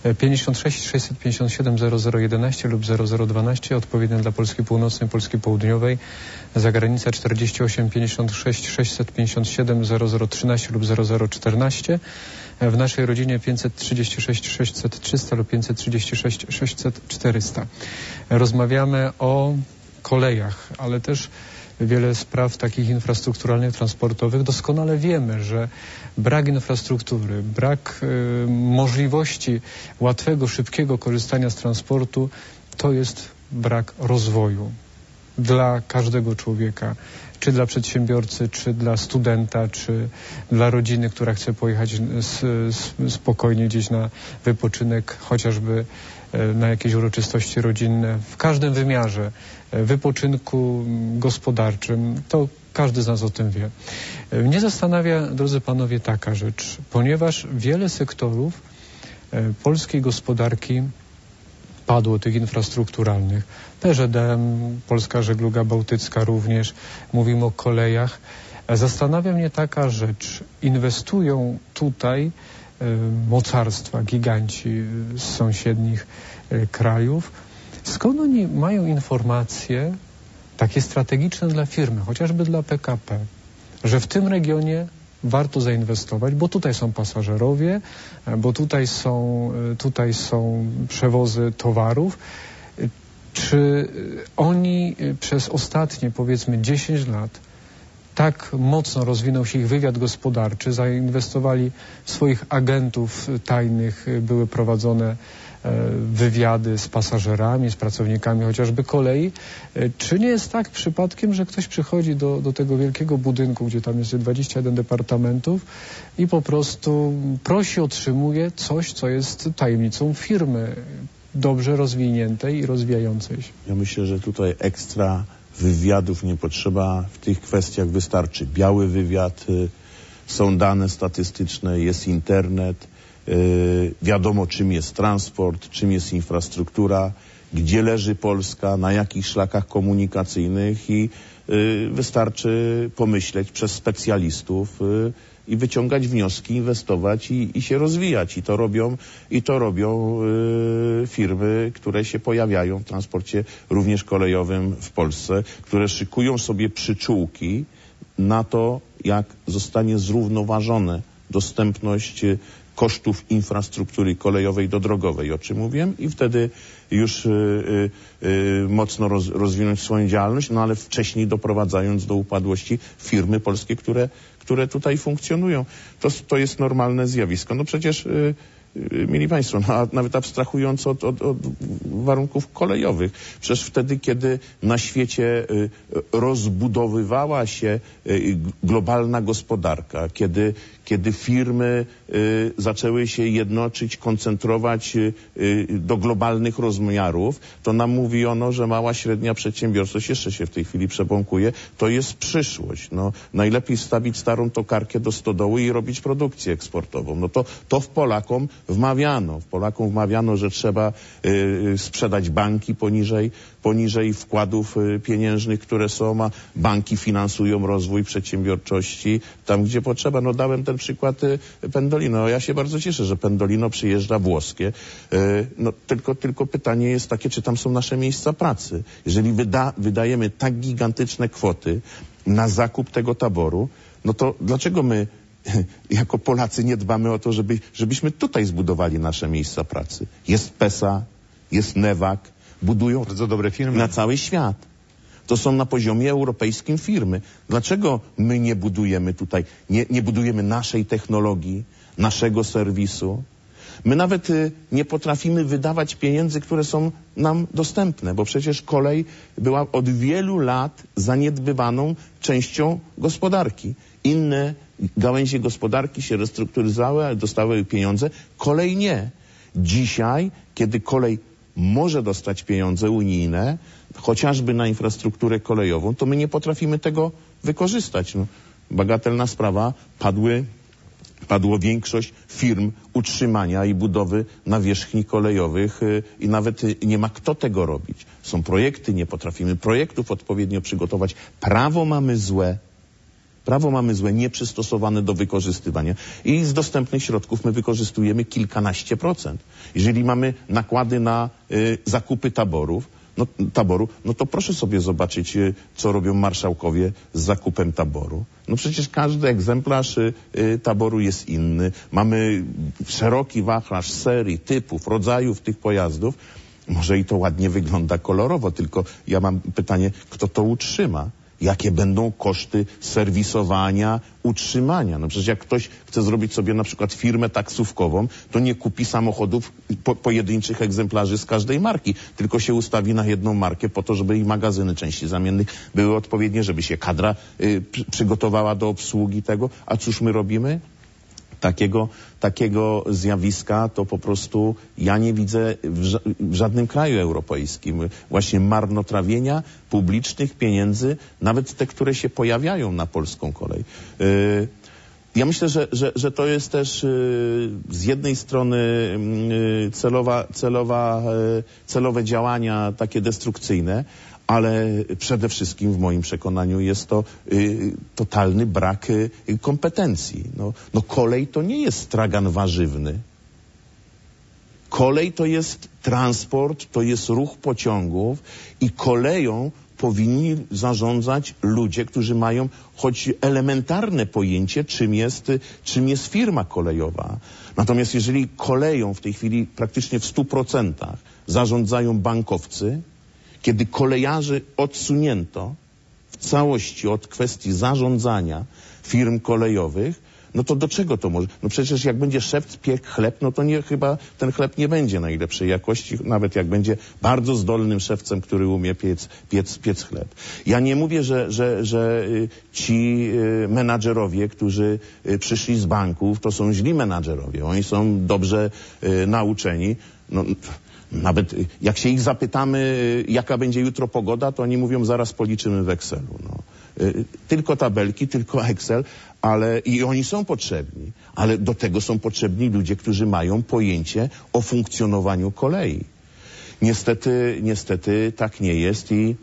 56 657 0011 lub 0012, odpowiednio dla Polski Północnej, Polski Południowej. Zagranica 48 56 657 0013 lub 0014. W naszej rodzinie 536 600 300 lub 536 600 400. Rozmawiamy o kolejach, ale też wiele spraw takich infrastrukturalnych, transportowych. Doskonale wiemy, że brak infrastruktury, brak możliwości łatwego, szybkiego korzystania z transportu to jest brak rozwoju dla każdego człowieka, czy dla przedsiębiorcy, czy dla studenta, czy dla rodziny, która chce pojechać spokojnie gdzieś na wypoczynek, chociażby na jakieś uroczystości rodzinne, w każdym wymiarze wypoczynku gospodarczym, to każdy z nas o tym wie. Mnie zastanawia, drodzy panowie, taka rzecz, ponieważ wiele sektorów polskiej gospodarki padło, tych infrastrukturalnych. PŻDM, Polska Żegluga Bałtycka również, mówimy o kolejach. Zastanawia mnie taka rzecz, inwestują tutaj mocarstwa, giganci z sąsiednich krajów. Skąd oni mają informacje takie strategiczne dla firmy, chociażby dla PKP, że w tym regionie warto zainwestować, bo tutaj są pasażerowie, bo tutaj są przewozy towarów. Czy oni przez ostatnie, powiedzmy, 10 lat tak mocno rozwinął się ich wywiad gospodarczy, zainwestowali w swoich agentów tajnych, były prowadzone wywiady z pasażerami, z pracownikami chociażby kolei. Czy nie jest tak przypadkiem, że ktoś przychodzi do tego wielkiego budynku, gdzie tam jest 21 departamentów i po prostu prosi, otrzymuje coś, co jest tajemnicą firmy dobrze rozwiniętej i rozwijającej się? Ja myślę, że tutaj ekstra wywiadów nie potrzeba. W tych kwestiach wystarczy biały wywiad, są dane statystyczne, jest internet, wiadomo, czym jest transport, czym jest infrastruktura, gdzie leży Polska, na jakich szlakach komunikacyjnych i wystarczy pomyśleć przez specjalistów i wyciągać wnioski, inwestować i się rozwijać. I to robią firmy, które się pojawiają w transporcie również kolejowym w Polsce, które szykują sobie przyczółki na to, jak zostanie zrównoważona dostępność kosztów infrastruktury kolejowej do drogowej, o czym mówiłem, i wtedy już mocno rozwinąć swoją działalność, no ale wcześniej doprowadzając do upadłości firmy polskie, które tutaj funkcjonują. To jest normalne zjawisko. No przecież, mieli Państwo, nawet abstrahując od warunków kolejowych, przecież wtedy, kiedy na świecie rozbudowywała się globalna gospodarka, kiedy firmy zaczęły się jednoczyć, koncentrować do globalnych rozmiarów, to nam mówiono, że mała, średnia przedsiębiorczość jeszcze się w tej chwili przebąkuje. To jest przyszłość. No, najlepiej wstawić starą tokarkę do stodoły i robić produkcję eksportową. No to Polakom wmawiano, że trzeba sprzedać banki poniżej wkładów pieniężnych, które są, a banki finansują rozwój przedsiębiorczości tam, gdzie potrzeba. No dałem ten przykład Pendolino. Ja się bardzo cieszę, że Pendolino przyjeżdża włoskie. No tylko pytanie jest takie, czy tam są nasze miejsca pracy. Jeżeli wydajemy tak gigantyczne kwoty na zakup tego taboru, no to dlaczego my jako Polacy nie dbamy o to, żebyśmy tutaj zbudowali nasze miejsca pracy? Jest PESA, jest Newag, budują bardzo dobre firmy na cały świat. To są na poziomie europejskim firmy. Dlaczego my nie budujemy tutaj, nie budujemy naszej technologii, naszego serwisu? My nawet nie potrafimy wydawać pieniędzy, które są nam dostępne, bo przecież kolej była od wielu lat zaniedbywaną częścią gospodarki. Inne gałęzie gospodarki się restrukturyzowały, ale dostały pieniądze, kolej nie. Dzisiaj, kiedy kolej może dostać pieniądze unijne, chociażby na infrastrukturę kolejową, to my nie potrafimy tego wykorzystać. No, bagatelna sprawa, padło większość firm utrzymania i budowy nawierzchni kolejowych i nawet nie ma kto tego robić. Są projekty, nie potrafimy projektów odpowiednio przygotować. Prawo mamy złe, nieprzystosowane do wykorzystywania i z dostępnych środków my wykorzystujemy kilkanaście procent. Jeżeli mamy nakłady na zakupy taboru, no to proszę sobie zobaczyć, co robią marszałkowie z zakupem taboru. No przecież każdy egzemplarz taboru jest inny. Mamy szeroki wachlarz serii, typów, rodzajów tych pojazdów. Może i to ładnie wygląda kolorowo, tylko ja mam pytanie, kto to utrzyma? Jakie będą koszty serwisowania, utrzymania? No przecież jak ktoś chce zrobić sobie na przykład firmę taksówkową, to nie kupi samochodów pojedynczych egzemplarzy z każdej marki, tylko się ustawi na jedną markę po to, żeby i magazyny części zamiennych były odpowiednie, żeby się kadra przygotowała do obsługi tego. A cóż my robimy? Takiego zjawiska to po prostu ja nie widzę w żadnym kraju europejskim. Właśnie marnotrawienia publicznych pieniędzy, nawet te, które się pojawiają na polską kolej. Ja myślę, że to jest też z jednej strony celowe działania takie destrukcyjne, ale przede wszystkim w moim przekonaniu jest to totalny brak kompetencji. No kolej to nie jest stragan warzywny. Kolej to jest transport, to jest ruch pociągów i koleją powinni zarządzać ludzie, którzy mają choć elementarne pojęcie, czym jest firma kolejowa. Natomiast jeżeli koleją w tej chwili praktycznie w 100% zarządzają bankowcy, kiedy kolejarzy odsunięto w całości od kwestii zarządzania firm kolejowych, no to do czego to może? No przecież jak będzie szewc piekł chleb, no to chyba ten chleb nie będzie najlepszej jakości, nawet jak będzie bardzo zdolnym szewcem, który umie piec chleb. Ja nie mówię, że ci menadżerowie, którzy przyszli z banków, to są źli menadżerowie. Oni są dobrze nauczeni. No, nawet jak się ich zapytamy, jaka będzie jutro pogoda, to oni mówią, zaraz policzymy w Excelu. No. Tylko tabelki, tylko Excel, i oni są potrzebni, ale do tego są potrzebni ludzie, którzy mają pojęcie o funkcjonowaniu kolei. Niestety tak nie jest i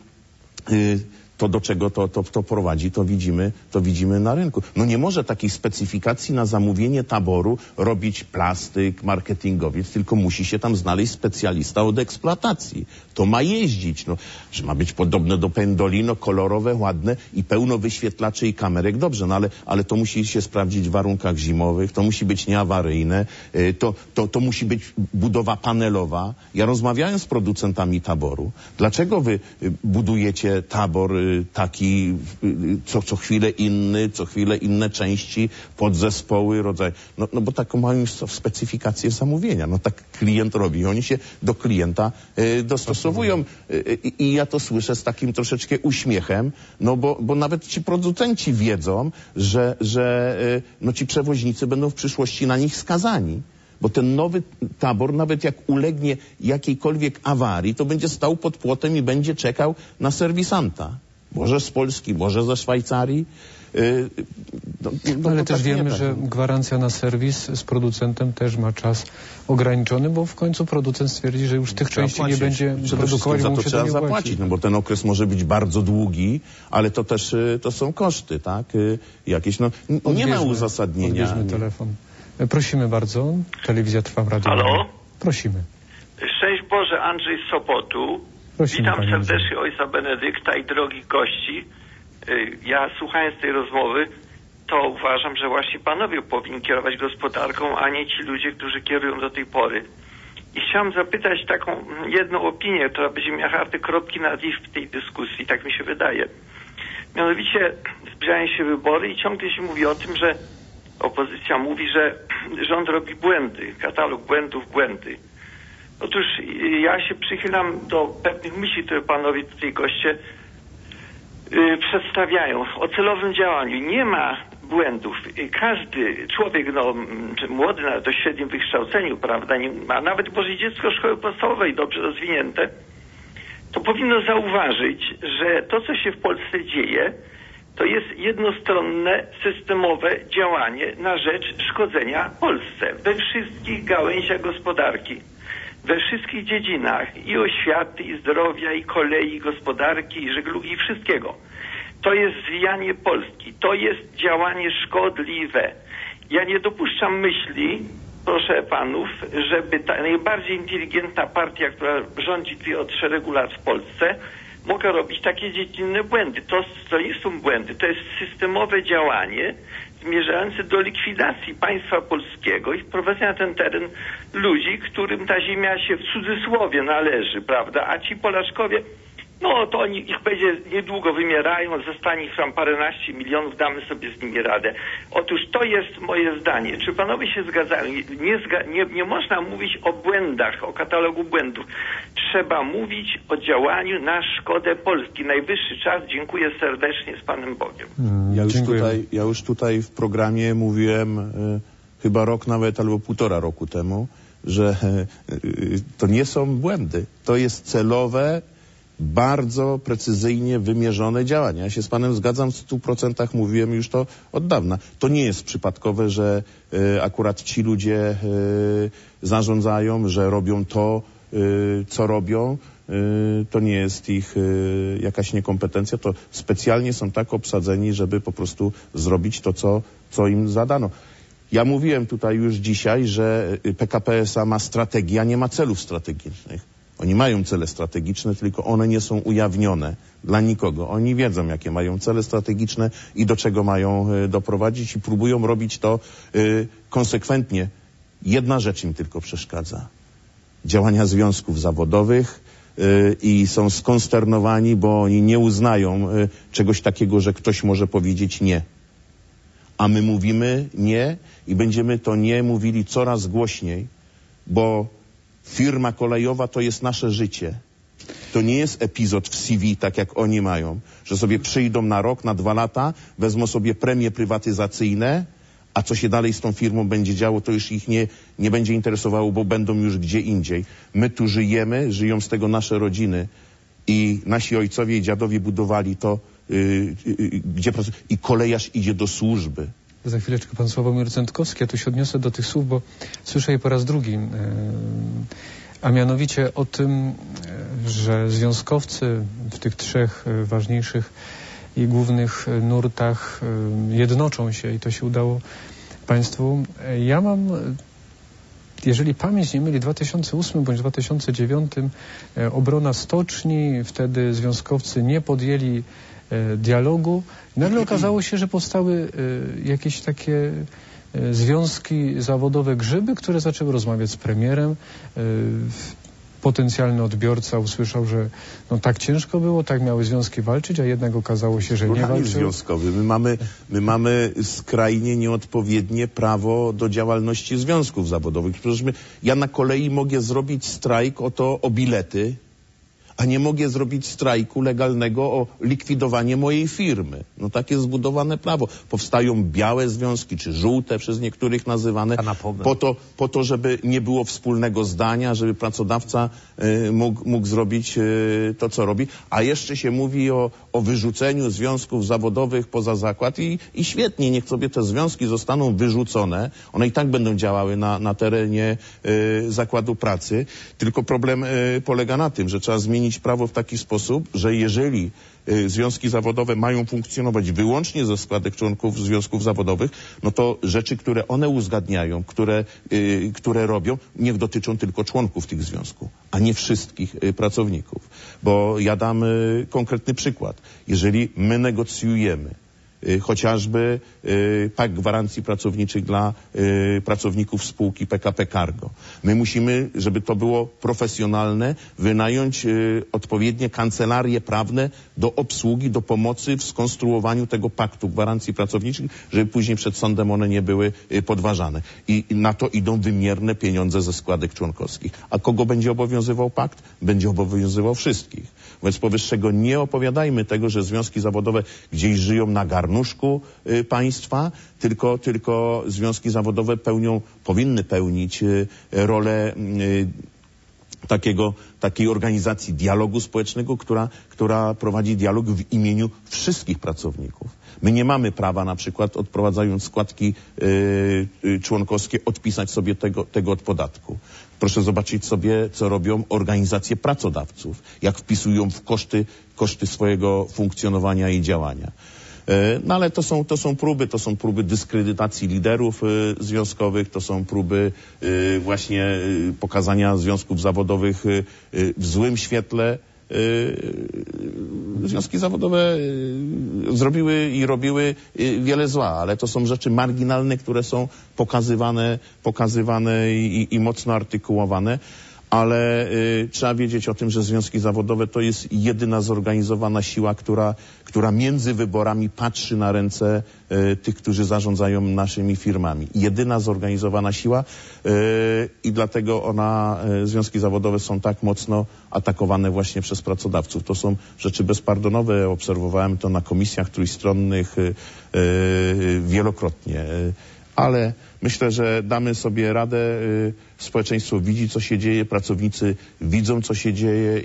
to do czego to prowadzi, to widzimy na rynku. No nie może takiej specyfikacji na zamówienie taboru robić plastyk, marketingowiec, tylko musi się tam znaleźć specjalista od eksploatacji. To ma jeździć, że ma być podobne do Pendolino, kolorowe, ładne i pełno wyświetlaczy i kamerek, dobrze, ale to musi się sprawdzić w warunkach zimowych, to musi być nieawaryjne, to musi być budowa panelowa. Ja rozmawiałem z producentami taboru. Dlaczego wy budujecie tabor taki, co chwilę inne części, podzespoły, rodzaje. No bo taką mają specyfikację zamówienia. No tak klient robi. Oni się do klienta dostosowują. I ja to słyszę z takim troszeczkę uśmiechem, no bo nawet ci producenci wiedzą, że ci przewoźnicy będą w przyszłości na nich skazani. Bo ten nowy tabor, nawet jak ulegnie jakiejkolwiek awarii, to będzie stał pod płotem i będzie czekał na serwisanta. Może z Polski, może ze Szwajcarii. Ale też wiemy, że gwarancja na serwis z producentem też ma czas ograniczony, bo w końcu producent stwierdzi, że już tych części nie będzie produkować, bo mu się to nie zapłacić, bo ten okres może być bardzo długi, ale to też to są koszty, tak? Jakieś, nie ma uzasadnienia. Odbierzmy telefon. Prosimy bardzo. Telewizja Trwa w Radiu. Halo? Prosimy. Szczęść Boże, Andrzej z Sopotu. Prosimy, witam serdecznie ojca Benedykta i drogich gości. Ja słuchając tej rozmowy, to uważam, że właśnie panowie powinni kierować gospodarką, a nie ci ludzie, którzy kierują do tej pory. I chciałem zapytać taką jedną opinię, która będzie miała charakter kropki nad i w tej dyskusji, tak mi się wydaje. Mianowicie zbliżają się wybory i ciągle się mówi o tym, że opozycja mówi, że rząd robi błędy, katalog błędów, błędy. Otóż ja się przychylam do pewnych myśli, które panowie tutaj goście przedstawiają o celowym działaniu. Nie ma błędów. Każdy człowiek, czy młody, nawet o średnim wykształceniu, prawda, nie ma, nawet Boże dziecko szkoły podstawowej dobrze rozwinięte, to powinno zauważyć, że to, co się w Polsce dzieje, to jest jednostronne, systemowe działanie na rzecz szkodzenia Polsce we wszystkich gałęziach gospodarki, we wszystkich dziedzinach i oświaty, i zdrowia, i kolei, i gospodarki, i żeglugi, i wszystkiego. To jest zwijanie Polski, to jest działanie szkodliwe. Ja nie dopuszczam myśli, proszę panów, żeby ta najbardziej inteligentna partia, która rządzi tutaj od szeregu lat w Polsce, mogła robić takie dziecinne błędy. To nie są błędy, to jest systemowe działanie zmierzające do likwidacji państwa polskiego i wprowadzenia na ten teren ludzi, którym ta ziemia się w cudzysłowie należy, prawda? A ci Polaczkowie, no to oni, ich będzie niedługo wymierają, zostanie ich tam paręnaście milionów, damy sobie z nimi radę. Otóż to jest moje zdanie. Czy panowie się zgadzają? Nie można mówić o błędach, o katalogu błędów. Trzeba mówić o działaniu na szkodę Polski. Najwyższy czas. Dziękuję serdecznie, z Panem Bogiem. Ja już tutaj w programie mówiłem chyba rok nawet albo 1,5 roku temu, że to nie są błędy. To jest celowe, bardzo precyzyjnie wymierzone działania. Ja się z panem zgadzam w 100%, mówiłem już to od dawna. To nie jest przypadkowe, że akurat ci ludzie zarządzają, że robią to, co robią. To nie jest ich jakaś niekompetencja, to specjalnie są tak obsadzeni, żeby po prostu zrobić to, co im zadano. Ja mówiłem tutaj już dzisiaj, że PKP SA ma strategię, a nie ma celów strategicznych. Oni mają cele strategiczne, tylko one nie są ujawnione dla nikogo. Oni wiedzą, jakie mają cele strategiczne i do czego mają doprowadzić i próbują robić to konsekwentnie. Jedna rzecz im tylko przeszkadza. Działania związków zawodowych i są skonsternowani, bo oni nie uznają czegoś takiego, że ktoś może powiedzieć nie. A my mówimy nie i będziemy to nie mówili coraz głośniej, bo firma kolejowa to jest nasze życie. To nie jest epizod w CV, tak jak oni mają, że sobie przyjdą na rok, na 2 lata, wezmą sobie premie prywatyzacyjne, a co się dalej z tą firmą będzie działo, to już ich nie będzie interesowało, bo będą już gdzie indziej. My tu żyjemy, żyją z tego nasze rodziny i nasi ojcowie i dziadowie budowali to, gdzie pracują. I kolejarz idzie do służby. Za chwileczkę pan Sławomir Cętkowski. Ja tu się odniosę do tych słów, bo słyszę je po raz drugi. A mianowicie o tym, że związkowcy w tych 3 ważniejszych i głównych nurtach jednoczą się i to się udało państwu. Ja mam, jeżeli pamięć nie myli, 2008 bądź 2009 obrona stoczni, wtedy związkowcy nie podjęli dialogu. Nagle okazało się, że powstały jakieś takie związki zawodowe Grzyby, które zaczęły rozmawiać z premierem. Potencjalny odbiorca usłyszał, że no tak ciężko było, tak miały związki walczyć, a jednak okazało się, że nie walczyły. Związkowy. My mamy skrajnie nieodpowiednie prawo do działalności związków zawodowych. Przecież ja na kolei mogę zrobić strajk o bilety, a nie mogę zrobić strajku legalnego o likwidowanie mojej firmy. No tak jest zbudowane prawo. Powstają białe związki, czy żółte przez niektórych nazywane, po to, żeby nie było wspólnego zdania, żeby pracodawca mógł zrobić to, co robi. A jeszcze się mówi o wyrzuceniu związków zawodowych poza zakład i świetnie, niech sobie te związki zostaną wyrzucone. One i tak będą działały na terenie zakładu pracy. Tylko problem polega na tym, że trzeba zmienić prawo w taki sposób, że jeżeli związki zawodowe mają funkcjonować wyłącznie ze składek członków związków zawodowych, no to rzeczy, które one uzgadniają, które robią, niech dotyczą tylko członków tych związków, a nie wszystkich pracowników. Bo ja dam konkretny przykład. Jeżeli my negocjujemy chociażby Pakt Gwarancji Pracowniczych dla pracowników spółki PKP Cargo. My musimy, żeby to było profesjonalne, wynająć odpowiednie kancelarie prawne do obsługi, do pomocy w skonstruowaniu tego Paktu Gwarancji Pracowniczych, żeby później przed sądem one nie były podważane. I na to idą wymierne pieniądze ze składek członkowskich. A kogo będzie obowiązywał pakt? Będzie obowiązywał wszystkich. Wobec powyższego nie opowiadajmy tego, że związki zawodowe gdzieś żyją na garnuszku państwa, tylko związki zawodowe powinny pełnić rolę takiej organizacji dialogu społecznego, która prowadzi dialog w imieniu wszystkich pracowników. My nie mamy prawa na przykład, odprowadzając składki członkowskie, odpisać sobie tego od podatku. Proszę zobaczyć sobie, co robią organizacje pracodawców, jak wpisują w koszty swojego funkcjonowania i działania. No ale to są próby dyskredytacji liderów związkowych, to są próby właśnie pokazania związków zawodowych w złym świetle. Związki zawodowe zrobiły i robiły wiele zła, ale to są rzeczy marginalne, które są pokazywane i mocno artykułowane. Ale trzeba wiedzieć o tym, że związki zawodowe to jest jedyna zorganizowana siła, która między wyborami patrzy na ręce tych, którzy zarządzają naszymi firmami. Jedyna zorganizowana siła i dlatego związki zawodowe są tak mocno atakowane właśnie przez pracodawców. To są rzeczy bezpardonowe. Obserwowałem to na komisjach trójstronnych wielokrotnie. Ale myślę, że damy sobie radę. Społeczeństwo widzi, co się dzieje, pracownicy widzą, co się dzieje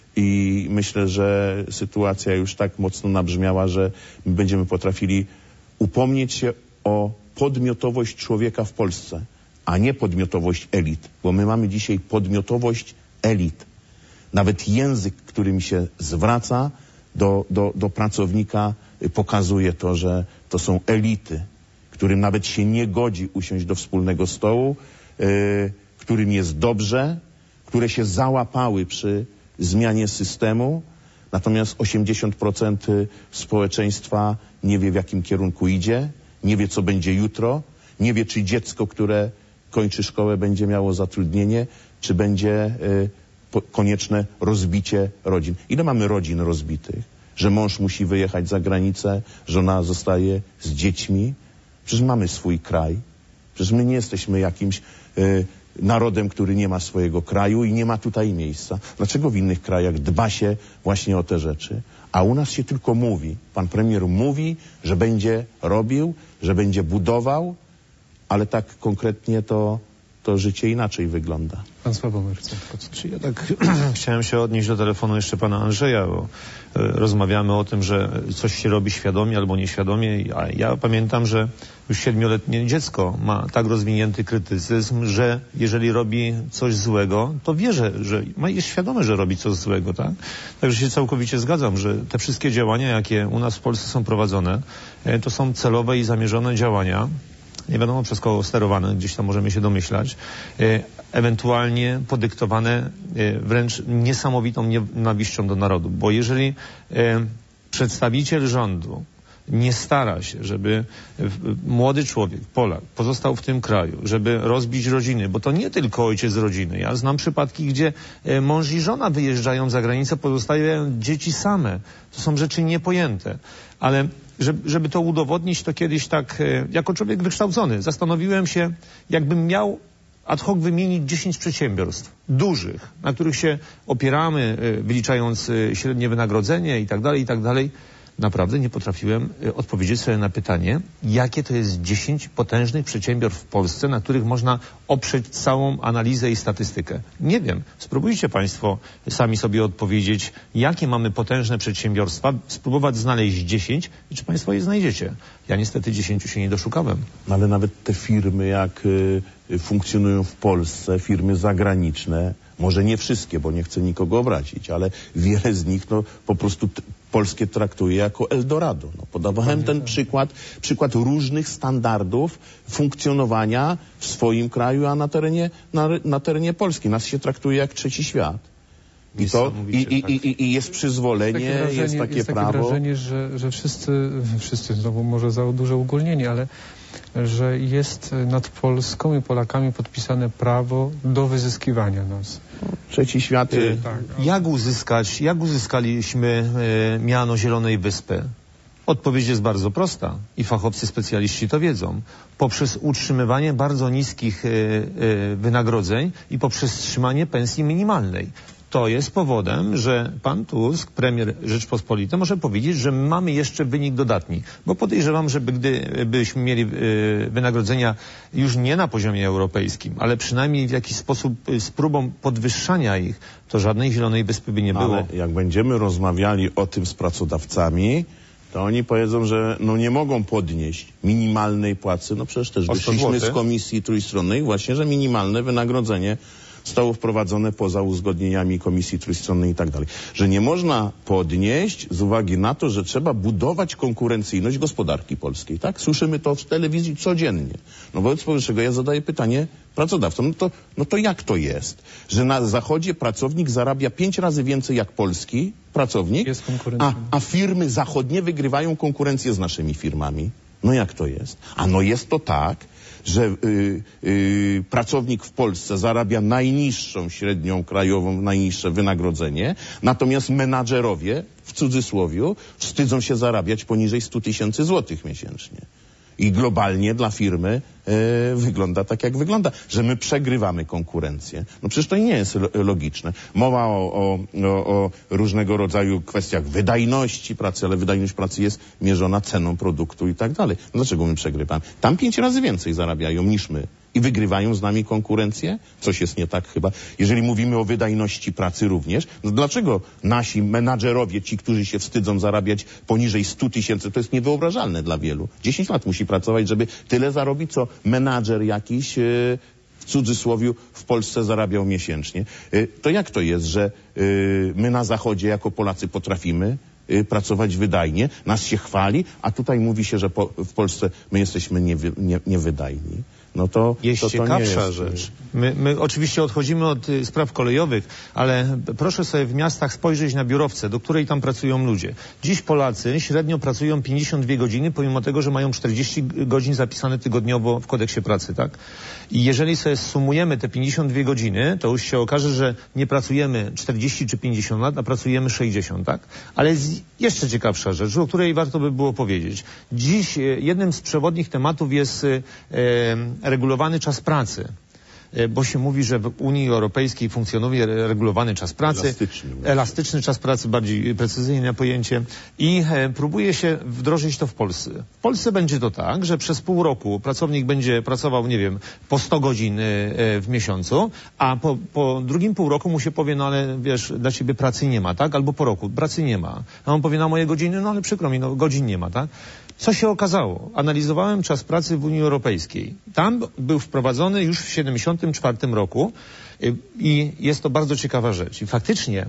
i myślę, że sytuacja już tak mocno nabrzmiała, że będziemy potrafili upomnieć się o podmiotowość człowieka w Polsce, a nie podmiotowość elit, bo my mamy dzisiaj podmiotowość elit. Nawet język, którym się zwraca do pracownika, pokazuje to, że to są elity, którym nawet się nie godzi usiąść do wspólnego stołu, którym jest dobrze, które się załapały przy zmianie systemu, natomiast 80% społeczeństwa nie wie, w jakim kierunku idzie, nie wie, co będzie jutro, nie wie, czy dziecko, które kończy szkołę, będzie miało zatrudnienie, czy będzie konieczne rozbicie rodzin. Ile mamy rodzin rozbitych? Że mąż musi wyjechać za granicę, żona zostaje z dziećmi. Przecież mamy swój kraj. Przecież my nie jesteśmy jakimś narodem, który nie ma swojego kraju i nie ma tutaj miejsca. Dlaczego w innych krajach dba się właśnie o te rzeczy? A u nas się tylko mówi. Pan premier mówi, że będzie robił, że będzie budował, ale tak konkretnie to życie inaczej wygląda. Pan Sławomir. Czy ja tak chciałem się odnieść do telefonu jeszcze pana Andrzeja, bo rozmawiamy o tym, że coś się robi świadomie albo nieświadomie, a ja pamiętam, że już 7-letnie dziecko ma tak rozwinięty krytycyzm, że jeżeli robi coś złego, to wie, że jest świadome, że robi coś złego, tak? Także się całkowicie zgadzam, że te wszystkie działania, jakie u nas w Polsce są prowadzone, to są celowe i zamierzone działania, nie wiadomo przez kogo sterowane, gdzieś tam możemy się domyślać, ewentualnie podyktowane wręcz niesamowitą nienawiścią do narodu. Bo jeżeli przedstawiciel rządu nie stara się, żeby młody człowiek, Polak, pozostał w tym kraju, żeby rozbić rodziny, bo to nie tylko ojciec rodziny. Ja znam przypadki, gdzie mąż i żona wyjeżdżają za granicę, pozostawiają dzieci same. To są rzeczy niepojęte. Ale żeby to udowodnić, to kiedyś tak, jako człowiek wykształcony, zastanowiłem się, jakbym miał ad hoc wymienić 10 przedsiębiorstw dużych, na których się opieramy, wyliczając średnie wynagrodzenie i tak dalej. Naprawdę nie potrafiłem odpowiedzieć sobie na pytanie, jakie to jest 10 potężnych przedsiębiorstw w Polsce, na których można oprzeć całą analizę i statystykę. Nie wiem. Spróbujcie państwo sami sobie odpowiedzieć, jakie mamy potężne przedsiębiorstwa, spróbować znaleźć 10 i czy państwo je znajdziecie. Ja niestety 10 się nie doszukałem. Ale nawet te firmy, jak funkcjonują w Polsce, firmy zagraniczne, może nie wszystkie, bo nie chcę nikogo obrazić, ale wiele z nich po prostu polskie traktuje jako Eldorado. Podawałem ten przykład różnych standardów funkcjonowania w swoim kraju, a na terenie Polski. Nas się traktuje jak trzeci świat. I jest przyzwolenie, jest takie prawo. Takie wrażenie, że wszyscy, znowu może za duże ugólnienie, ale że jest nad Polską i Polakami podpisane prawo do wyzyskiwania nas. Trzeci świat. Tak. Jak uzyskaliśmy miano Zielonej Wyspy? Odpowiedź jest bardzo prosta i fachowcy specjaliści to wiedzą. Poprzez utrzymywanie bardzo niskich wynagrodzeń i poprzez wstrzymanie pensji minimalnej. To jest powodem, że pan Tusk, premier Rzeczpospolitej, może powiedzieć, że mamy jeszcze wynik dodatni. Bo podejrzewam, że gdybyśmy mieli wynagrodzenia już nie na poziomie europejskim, ale przynajmniej w jakiś sposób z próbą podwyższania ich, to żadnej Zielonej Wyspy by nie było. Ale jak będziemy rozmawiali o tym z pracodawcami, to oni powiedzą, że nie mogą podnieść minimalnej płacy. No przecież też wyszliśmy z komisji trójstronnej właśnie, że minimalne wynagrodzenie zostało wprowadzone poza uzgodnieniami komisji trójstronnej i tak dalej. Że nie można podnieść z uwagi na to, że trzeba budować konkurencyjność gospodarki polskiej, tak? Słyszymy to w telewizji codziennie. No wobec powyższego ja zadaję pytanie pracodawcom, no to jak to jest, że na Zachodzie pracownik zarabia 5 razy więcej jak polski pracownik, a firmy zachodnie wygrywają konkurencję z naszymi firmami? No jak to jest? Jest to tak, że pracownik w Polsce zarabia najniższą średnią krajową, najniższe wynagrodzenie, natomiast menadżerowie, w cudzysłowie, wstydzą się zarabiać poniżej 100 000 złotych miesięcznie. I globalnie dla firmy wygląda tak, jak wygląda, że my przegrywamy konkurencję. No przecież to nie jest logiczne. Mowa o różnego rodzaju kwestiach wydajności pracy, ale wydajność pracy jest mierzona ceną produktu i tak dalej. No dlaczego my przegrywamy? Tam 5 razy więcej zarabiają niż my. I wygrywają z nami konkurencję? Coś jest nie tak chyba. Jeżeli mówimy o wydajności pracy również, no dlaczego nasi menadżerowie, ci, którzy się wstydzą zarabiać poniżej 100 000, to jest niewyobrażalne dla wielu. 10 lat musi pracować, żeby tyle zarobić, co menadżer jakiś w cudzysłowie w Polsce zarabiał miesięcznie. To jak to jest, że my na Zachodzie jako Polacy potrafimy pracować wydajnie, nas się chwali, a tutaj mówi się, że w Polsce my jesteśmy niewydajni. No to jest to ciekawsza nie jest rzecz. My oczywiście odchodzimy od spraw kolejowych, ale proszę sobie w miastach spojrzeć na biurowce, do której tam pracują ludzie. Dziś Polacy średnio pracują 52 godziny, pomimo tego, że mają 40 godzin zapisane tygodniowo w kodeksie pracy, tak? I jeżeli sobie sumujemy te 52 godziny, to już się okaże, że nie pracujemy 40 czy 50 lat, a pracujemy 60, tak? Ale jest jeszcze ciekawsza rzecz, o której warto by było powiedzieć. Dziś jednym z przewodnich tematów jest regulowany czas pracy. Bo się mówi, że w Unii Europejskiej funkcjonuje regulowany czas pracy. Elastyczny czas pracy, bardziej precyzyjne pojęcie. I próbuje się wdrożyć to w Polsce. W Polsce będzie to tak, że przez pół roku pracownik będzie pracował, nie wiem, po 100 godzin w miesiącu, a po drugim pół roku mu się powie, no ale wiesz, dla ciebie pracy nie ma, tak? Albo po roku, pracy nie ma. A on powie, na moje godziny, no ale przykro mi, no godzin nie ma, tak? Co się okazało? Analizowałem czas pracy w Unii Europejskiej. Tam był wprowadzony już w 1974 roku i jest to bardzo ciekawa rzecz. I faktycznie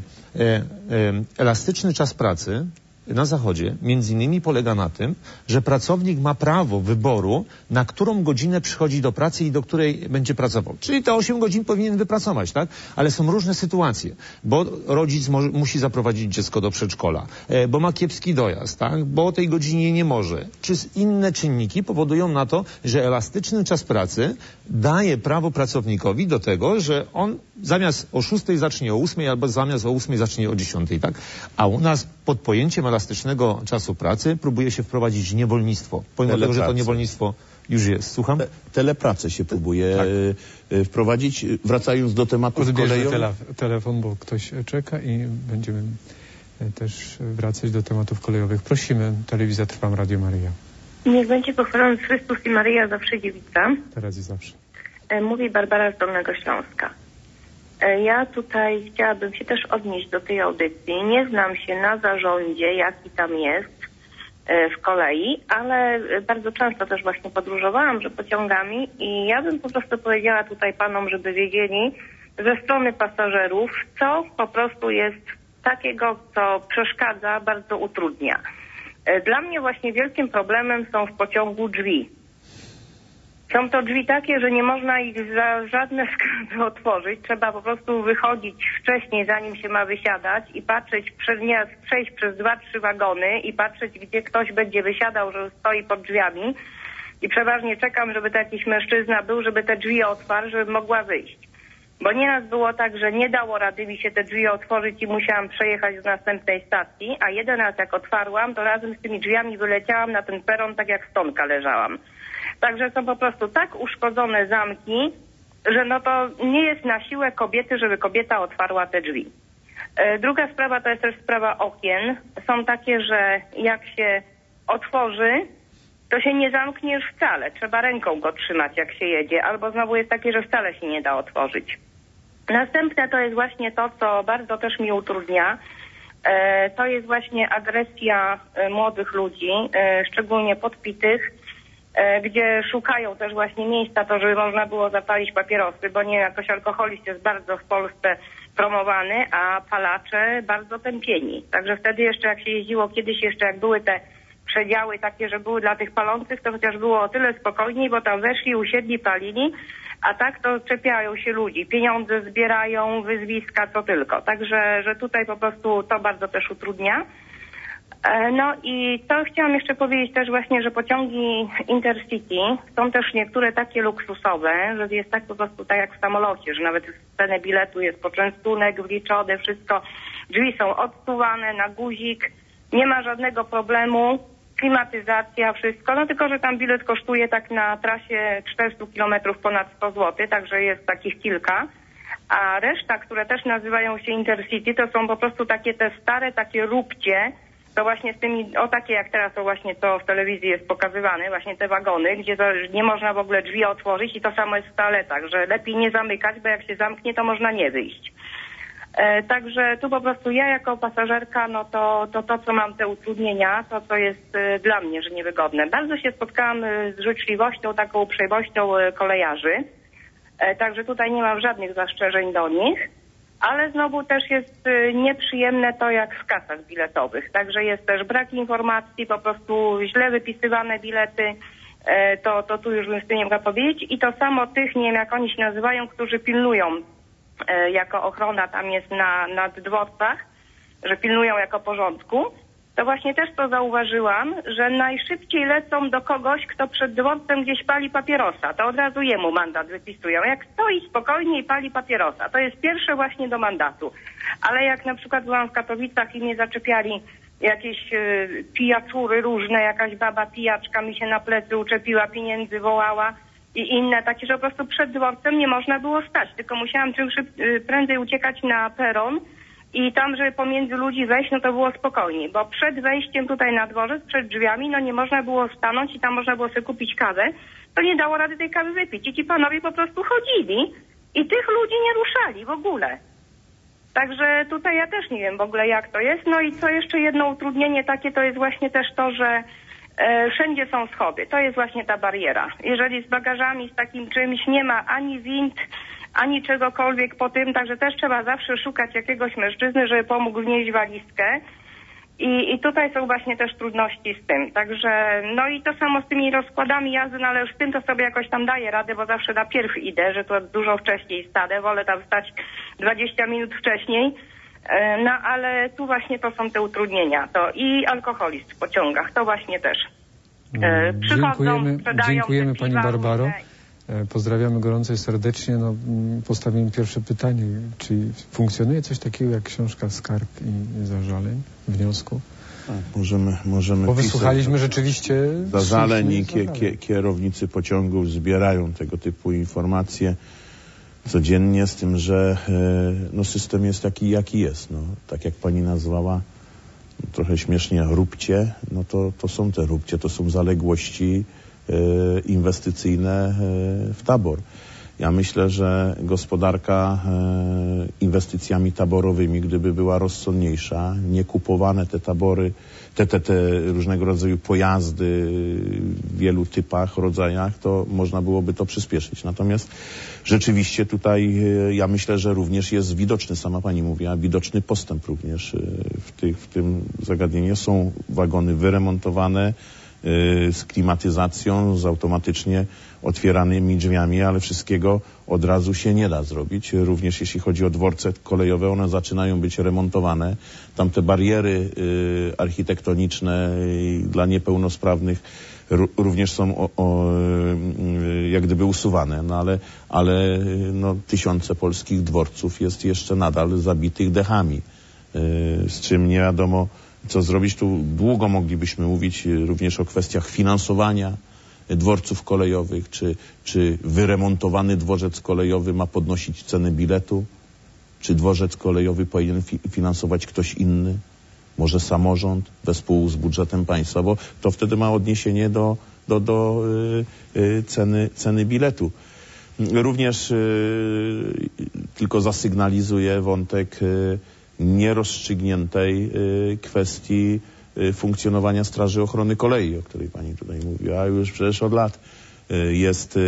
elastyczny czas pracy na Zachodzie między innymi polega na tym, że pracownik ma prawo wyboru, na którą godzinę przychodzi do pracy i do której będzie pracował. Czyli te 8 godzin powinien wypracować, tak? Ale są różne sytuacje, bo rodzic musi zaprowadzić dziecko do przedszkola, bo ma kiepski dojazd, tak? Bo o tej godzinie nie może. Czy inne czynniki powodują na to, że elastyczny czas pracy daje prawo pracownikowi do tego, że on zamiast o 6 zacznie o 8 albo zamiast o 8 zacznie o 10, tak? A u nas pod pojęciem elastycznego czasu pracy próbuje się wprowadzić niewolnictwo. Pomimo tego, że to niewolnictwo już jest. Słucham? Telepracę się próbuje wprowadzić. Wracając do tematów kolejowych. Telefon, bo ktoś czeka i będziemy też wracać do tematów kolejowych. Prosimy, telewizja Trwam, Radio Maryja. Niech będzie pochwalony Chrystus i Maryja zawsze dziewica. Teraz i zawsze. Mówi Barbara z Dolnego Śląska. Ja tutaj chciałabym się też odnieść do tej audycji. Nie znam się na zarządzie, jaki tam jest w kolei, ale bardzo często też właśnie podróżowałam, że pociągami i ja bym po prostu powiedziała tutaj panom, żeby wiedzieli ze strony pasażerów, co po prostu jest takiego, co przeszkadza, bardzo utrudnia. Dla mnie właśnie wielkim problemem są w pociągu drzwi. Są to drzwi takie, że nie można ich za żadne względy otworzyć. Trzeba po prostu wychodzić wcześniej, zanim się ma wysiadać i patrzeć, przejść przez 2-3 wagony i patrzeć, gdzie ktoś będzie wysiadał, że stoi pod drzwiami. I przeważnie czekam, żeby to jakiś mężczyzna był, żeby te drzwi otwarł, żeby mogła wyjść. Bo nieraz było tak, że nie dało rady mi się te drzwi otworzyć i musiałam przejechać do następnej stacji, a jeden raz jak otwarłam, to razem z tymi drzwiami wyleciałam na ten peron, tak jak stonka leżałam. Także są po prostu tak uszkodzone zamki, że no to nie jest na siłę kobiety, żeby kobieta otwarła te drzwi. Druga sprawa to jest też sprawa okien. Są takie, że jak się otworzy, to się nie zamknie już wcale. Trzeba ręką go trzymać, jak się jedzie. Albo znowu jest takie, że wcale się nie da otworzyć. Następne to jest właśnie to, co bardzo też mi utrudnia. To jest właśnie agresja młodych ludzi, szczególnie podpitych, gdzie szukają też właśnie miejsca, to żeby można było zapalić papierosy, bo nie jakoś alkoholizm jest bardzo w Polsce promowany, a palacze bardzo tępieni. Także wtedy jeszcze jak się jeździło, kiedyś jeszcze jak były te przedziały takie, że były dla tych palących, to chociaż było o tyle spokojniej, bo tam weszli, usiedli, palili, a tak to czepiają się ludzi, pieniądze zbierają, wyzwiska, co tylko. Także, że tutaj po prostu to bardzo też utrudnia. No i to chciałam jeszcze powiedzieć też właśnie, że pociągi Intercity są też niektóre takie luksusowe, że jest tak po prostu tak jak w samolocie, że nawet w cenę biletu jest poczęstunek wliczony, wszystko, drzwi są odsuwane na guzik, nie ma żadnego problemu, klimatyzacja, wszystko, no tylko, że tam bilet kosztuje tak na trasie 400 km ponad 100 zł, także jest takich kilka. A reszta, które też nazywają się Intercity, to są po prostu takie te stare, takie róbcie, to właśnie z tymi, o takie jak teraz to właśnie to w telewizji jest pokazywane, właśnie te wagony, gdzie nie można w ogóle drzwi otworzyć i to samo jest w toaletach, że lepiej nie zamykać, bo jak się zamknie, to można nie wyjść. Także tu po prostu ja jako pasażerka, no to co mam te utrudnienia, to co jest dla mnie, że niewygodne. Bardzo się spotkałam z życzliwością, taką uprzejmością kolejarzy, także tutaj nie mam żadnych zastrzeżeń do nich. Ale znowu też jest nieprzyjemne to jak w kasach biletowych. Także jest też brak informacji, po prostu źle wypisywane bilety, to tu już bym z tym nie mogła powiedzieć. I to samo tych, nie wiem jak oni się nazywają, którzy pilnują jako ochrona tam jest na dworcach, że pilnują jako porządku. To właśnie też to zauważyłam, że najszybciej lecą do kogoś, kto przed dworcem gdzieś pali papierosa. To od razu jemu mandat wypisują. Jak stoi spokojnie i pali papierosa, to jest pierwsze właśnie do mandatu. Ale jak na przykład byłam w Katowicach i mnie zaczepiali jakieś pijaczury różne, jakaś baba pijaczka mi się na plecy uczepiła, pieniędzy wołała i inne takie, że po prostu przed dworcem nie można było stać, tylko musiałam czym prędzej uciekać na peron. I tam, żeby pomiędzy ludzi wejść, no to było spokojnie, bo przed wejściem tutaj na dworzec, przed drzwiami, no nie można było stanąć i tam można było sobie kupić kawę, to nie dało rady tej kawy wypić. I ci panowie po prostu chodzili i tych ludzi nie ruszali w ogóle. Także tutaj ja też nie wiem w ogóle jak to jest. No i co jeszcze jedno utrudnienie takie, to jest właśnie też to, że wszędzie są schody. To jest właśnie ta bariera. Jeżeli z bagażami, z takim czymś nie ma ani wind, ani czegokolwiek po tym, także też trzeba zawsze szukać jakiegoś mężczyzny, żeby pomógł wnieść walizkę. I tutaj są właśnie też trudności z tym. Także, no i to samo z tymi rozkładami jazdy, no ale już z tym to sobie jakoś tam daję radę, bo zawsze najpierw idę, że to dużo wcześniej stanę, wolę tam stać 20 minut wcześniej. No ale tu właśnie to są te utrudnienia. To i alkoholizm w pociągach, to właśnie też. Przychodzą, sprzedają. Dziękujemy Pani Barbaro. Pozdrawiamy gorąco i serdecznie. No, postawimy pierwsze pytanie. Czy funkcjonuje coś takiego jak książka skarg i zażaleń, wniosków? Możemy Bo wysłuchaliśmy rzeczywiście zażaleń i kierownicy pociągów zbierają tego typu informacje codziennie, z tym, że no, system jest taki, jaki jest. No, tak jak pani nazwała, trochę śmiesznie, róbcie, no to są te róbcie, to są zaległości inwestycyjne w tabor. Ja myślę, że gospodarka inwestycjami taborowymi, gdyby była rozsądniejsza, nie kupowane te tabory, te różnego rodzaju pojazdy w wielu typach, rodzajach, to można byłoby to przyspieszyć. Natomiast rzeczywiście tutaj ja myślę, że również jest widoczny, sama pani mówiła, widoczny postęp również w tym zagadnieniu. Są wagony wyremontowane, z klimatyzacją, z automatycznie otwieranymi drzwiami, ale wszystkiego od razu się nie da zrobić. Również jeśli chodzi o dworce kolejowe, one zaczynają być remontowane. Tam te bariery architektoniczne dla niepełnosprawnych również są jak gdyby usuwane, no ale tysiące polskich dworców jest jeszcze nadal zabitych dechami, z czym nie wiadomo co zrobić. Tu długo moglibyśmy mówić również o kwestiach finansowania dworców kolejowych, czy wyremontowany dworzec kolejowy ma podnosić cenę biletu, czy dworzec kolejowy powinien finansować ktoś inny, może samorząd wespół z budżetem państwa, bo to wtedy ma odniesienie do ceny biletu. Również tylko zasygnalizuję wątek nierozstrzygniętej kwestii funkcjonowania Straży Ochrony Kolei, o której pani tutaj mówiła. Już przecież od lat jest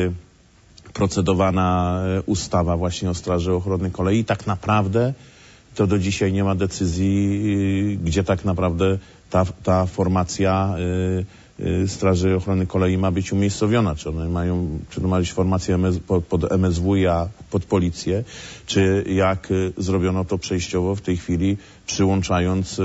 procedowana ustawa właśnie o Straży Ochrony Kolei. Tak naprawdę to do dzisiaj nie ma decyzji, gdzie tak naprawdę ta formacja Straży Ochrony Kolei ma być umiejscowiona. Czy to ma być formacja pod MSWiA, pod policję, czy jak zrobiono to przejściowo w tej chwili, przyłączając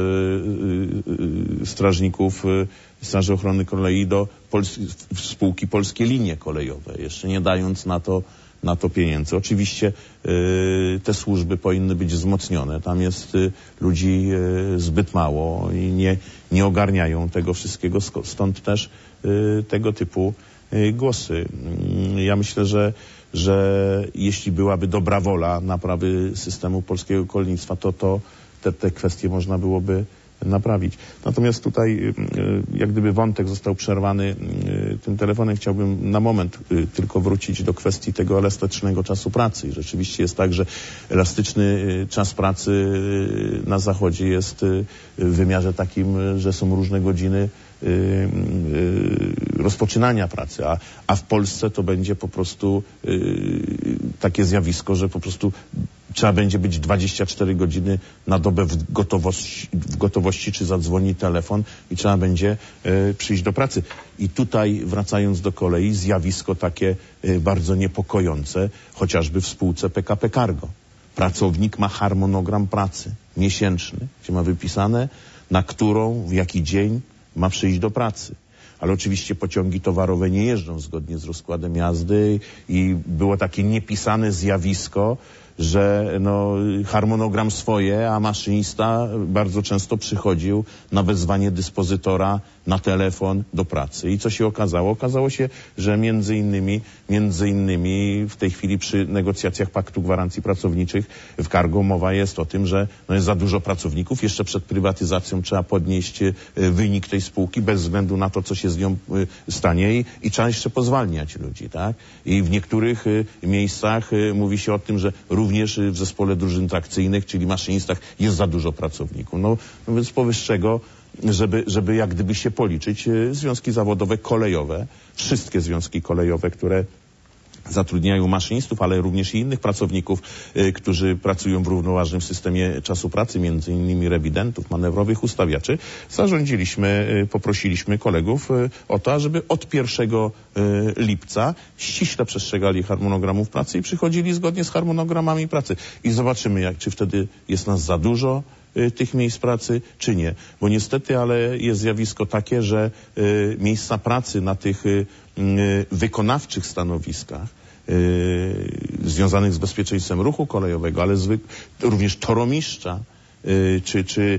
strażników Straży Ochrony Kolei do spółki Polskie Linie Kolejowe, jeszcze nie dając na to pieniędzy. Oczywiście te służby powinny być wzmocnione. Tam jest ludzi zbyt mało i nie ogarniają tego wszystkiego, stąd też tego typu głosy. Ja myślę, że jeśli byłaby dobra wola naprawy systemu polskiego kolejnictwa, to te kwestie można byłoby naprawić. Natomiast tutaj jak gdyby wątek został przerwany tym telefonem. Chciałbym na moment tylko wrócić do kwestii tego elastycznego czasu pracy. I rzeczywiście jest tak, że elastyczny czas pracy na Zachodzie jest w wymiarze takim, że są różne godziny rozpoczynania pracy, a w Polsce to będzie po prostu takie zjawisko, że po prostu trzeba będzie być 24 godziny na dobę w gotowości, czy zadzwoni telefon i trzeba będzie przyjść do pracy. I tutaj, wracając do kolei, zjawisko takie bardzo niepokojące, chociażby w spółce PKP Cargo. Pracownik ma harmonogram pracy miesięczny, gdzie ma wypisane, na którą, w jaki dzień ma przyjść do pracy. Ale oczywiście pociągi towarowe nie jeżdżą zgodnie z rozkładem jazdy i było takie niepisane zjawisko, że harmonogram swoje, a maszynista bardzo często przychodził na wezwanie dyspozytora na telefon do pracy. I co się okazało? Okazało się, że między innymi w tej chwili przy negocjacjach Paktu Gwarancji Pracowniczych w Cargo mowa jest o tym, że jest za dużo pracowników. Jeszcze przed prywatyzacją trzeba podnieść wynik tej spółki bez względu na to, co się z nią stanie i trzeba jeszcze pozwalniać ludzi, tak? I w niektórych miejscach mówi się o tym, że również w zespole drużyn trakcyjnych, czyli maszynistach, jest za dużo pracowników. No więc powyższego, żeby jak gdyby się policzyć, związki zawodowe kolejowe, wszystkie związki kolejowe, które zatrudniają maszynistów, ale również i innych pracowników, którzy pracują w równoważnym systemie czasu pracy, między innymi rewidentów, manewrowych, ustawiaczy, poprosiliśmy kolegów o to, żeby od 1 lipca ściśle przestrzegali harmonogramów pracy i przychodzili zgodnie z harmonogramami pracy. I zobaczymy, czy wtedy jest nas za dużo tych miejsc pracy, czy nie. Bo niestety, ale jest zjawisko takie, że miejsca pracy na tych wykonawczych stanowiskach związanych z bezpieczeństwem ruchu kolejowego, ale również toromistrza, czy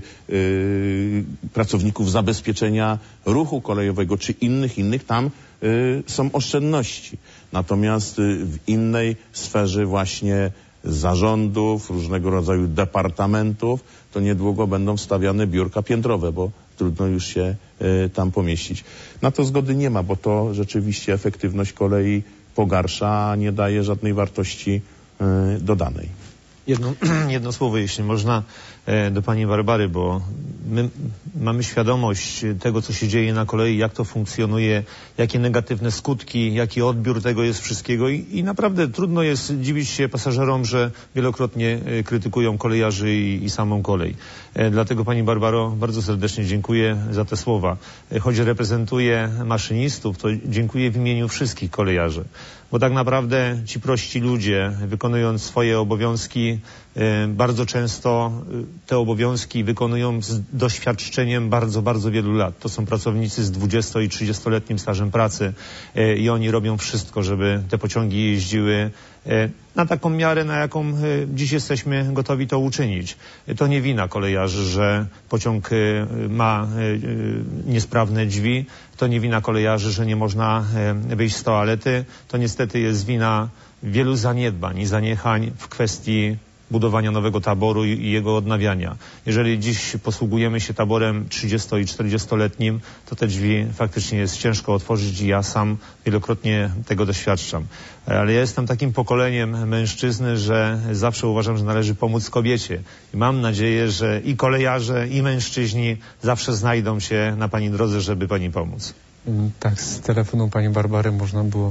pracowników zabezpieczenia ruchu kolejowego, czy innych, tam są oszczędności. Natomiast w innej sferze właśnie zarządów, różnego rodzaju departamentów, to niedługo będą wstawiane biurka piętrowe, bo trudno już się tam pomieścić. Na to zgody nie ma, bo to rzeczywiście efektywność kolei pogarsza, a nie daje żadnej wartości dodanej. Jedno słowo, jeśli można, do pani Barbary, bo my mamy świadomość tego, co się dzieje na kolei, jak to funkcjonuje, jakie negatywne skutki, jaki odbiór tego jest wszystkiego i naprawdę trudno jest dziwić się pasażerom, że wielokrotnie krytykują kolejarzy i samą kolej. Dlatego pani Barbaro bardzo serdecznie dziękuję za te słowa. Choć reprezentuję maszynistów, to dziękuję w imieniu wszystkich kolejarzy. Bo tak naprawdę ci prości ludzie, wykonując swoje obowiązki, bardzo często te obowiązki wykonują z doświadczeniem bardzo, bardzo wielu lat. To są pracownicy z 20- i 30-letnim stażem pracy i oni robią wszystko, żeby te pociągi jeździły na taką miarę, na jaką dziś jesteśmy gotowi to uczynić. To nie wina kolejarzy, że pociąg ma niesprawne drzwi. To nie wina kolejarzy, że nie można wyjść z toalety. To niestety jest wina wielu zaniedbań i zaniechań w kwestii budowania nowego taboru i jego odnawiania. Jeżeli dziś posługujemy się taborem 30- i 40-letnim, to te drzwi faktycznie jest ciężko otworzyć i ja sam wielokrotnie tego doświadczam. Ale ja jestem takim pokoleniem mężczyzny, że zawsze uważam, że należy pomóc kobiecie. I mam nadzieję, że i kolejarze, i mężczyźni zawsze znajdą się na pani drodze, żeby pani pomóc. Tak, z telefonu pani Barbary można było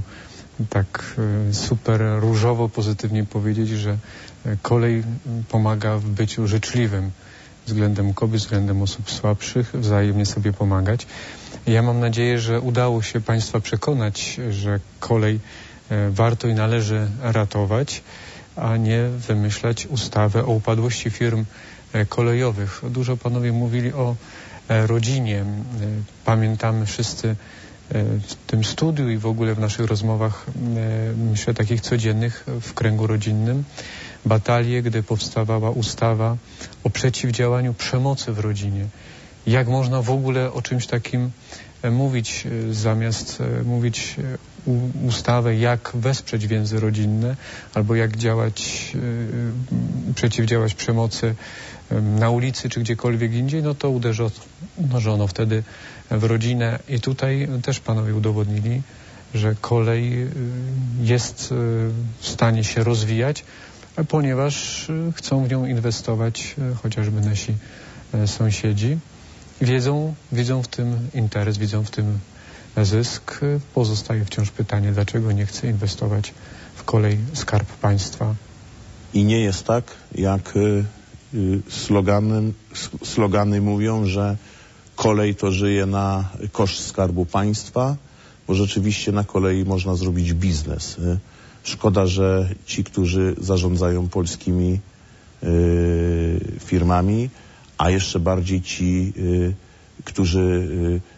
tak super różowo, pozytywnie powiedzieć, że kolej pomaga w byciu życzliwym względem kobiet, względem osób słabszych, wzajemnie sobie pomagać. Ja mam nadzieję, że udało się państwa przekonać, że kolej warto i należy ratować, a nie wymyślać ustawę o upadłości firm kolejowych. Dużo panowie mówili o rodzinie. Pamiętamy wszyscy w tym studiu i w ogóle w naszych rozmowach, myślę, takich codziennych w kręgu rodzinnym, batalię, gdy powstawała ustawa o przeciwdziałaniu przemocy w rodzinie. Jak można w ogóle o czymś takim mówić, zamiast mówić ustawę, jak wesprzeć więzy rodzinne, albo jak przeciwdziałać przemocy na ulicy czy gdziekolwiek indziej, no to uderzono wtedy w rodzinę i tutaj też panowie udowodnili, że kolej jest w stanie się rozwijać, ponieważ chcą w nią inwestować chociażby nasi sąsiedzi. Widzą w tym interes, widzą w tym zysk. Pozostaje wciąż pytanie, dlaczego nie chce inwestować w kolej Skarb Państwa. I nie jest tak, jak slogany mówią, że kolej to żyje na koszt Skarbu Państwa, bo rzeczywiście na kolei można zrobić biznes. Szkoda, że ci, którzy zarządzają polskimi firmami, a jeszcze bardziej ci, którzy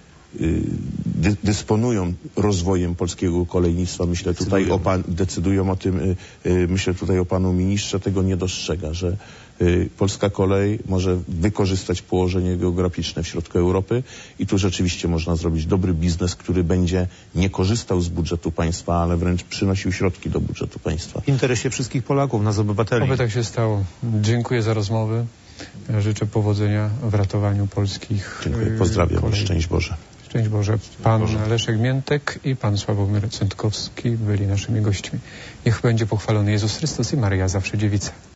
dysponują rozwojem polskiego kolejnictwa, decydują o tym, myślę tutaj o panu ministrze, tego nie dostrzega, że polska kolej może wykorzystać położenie geograficzne w środku Europy i tu rzeczywiście można zrobić dobry biznes, który będzie nie korzystał z budżetu państwa, ale wręcz przynosił środki do budżetu państwa. W interesie wszystkich Polaków, nas obywateli. Oby tak się stało. Dziękuję za rozmowę. Życzę powodzenia w ratowaniu polskich Dziękuję. Pozdrawiam. Kolei. Szczęść Boże. Szczęść Boże. Pan Leszek Miętek i pan Sławomir Centkowski byli naszymi gośćmi. Niech będzie pochwalony Jezus Chrystus i Maryja Zawsze Dziewica.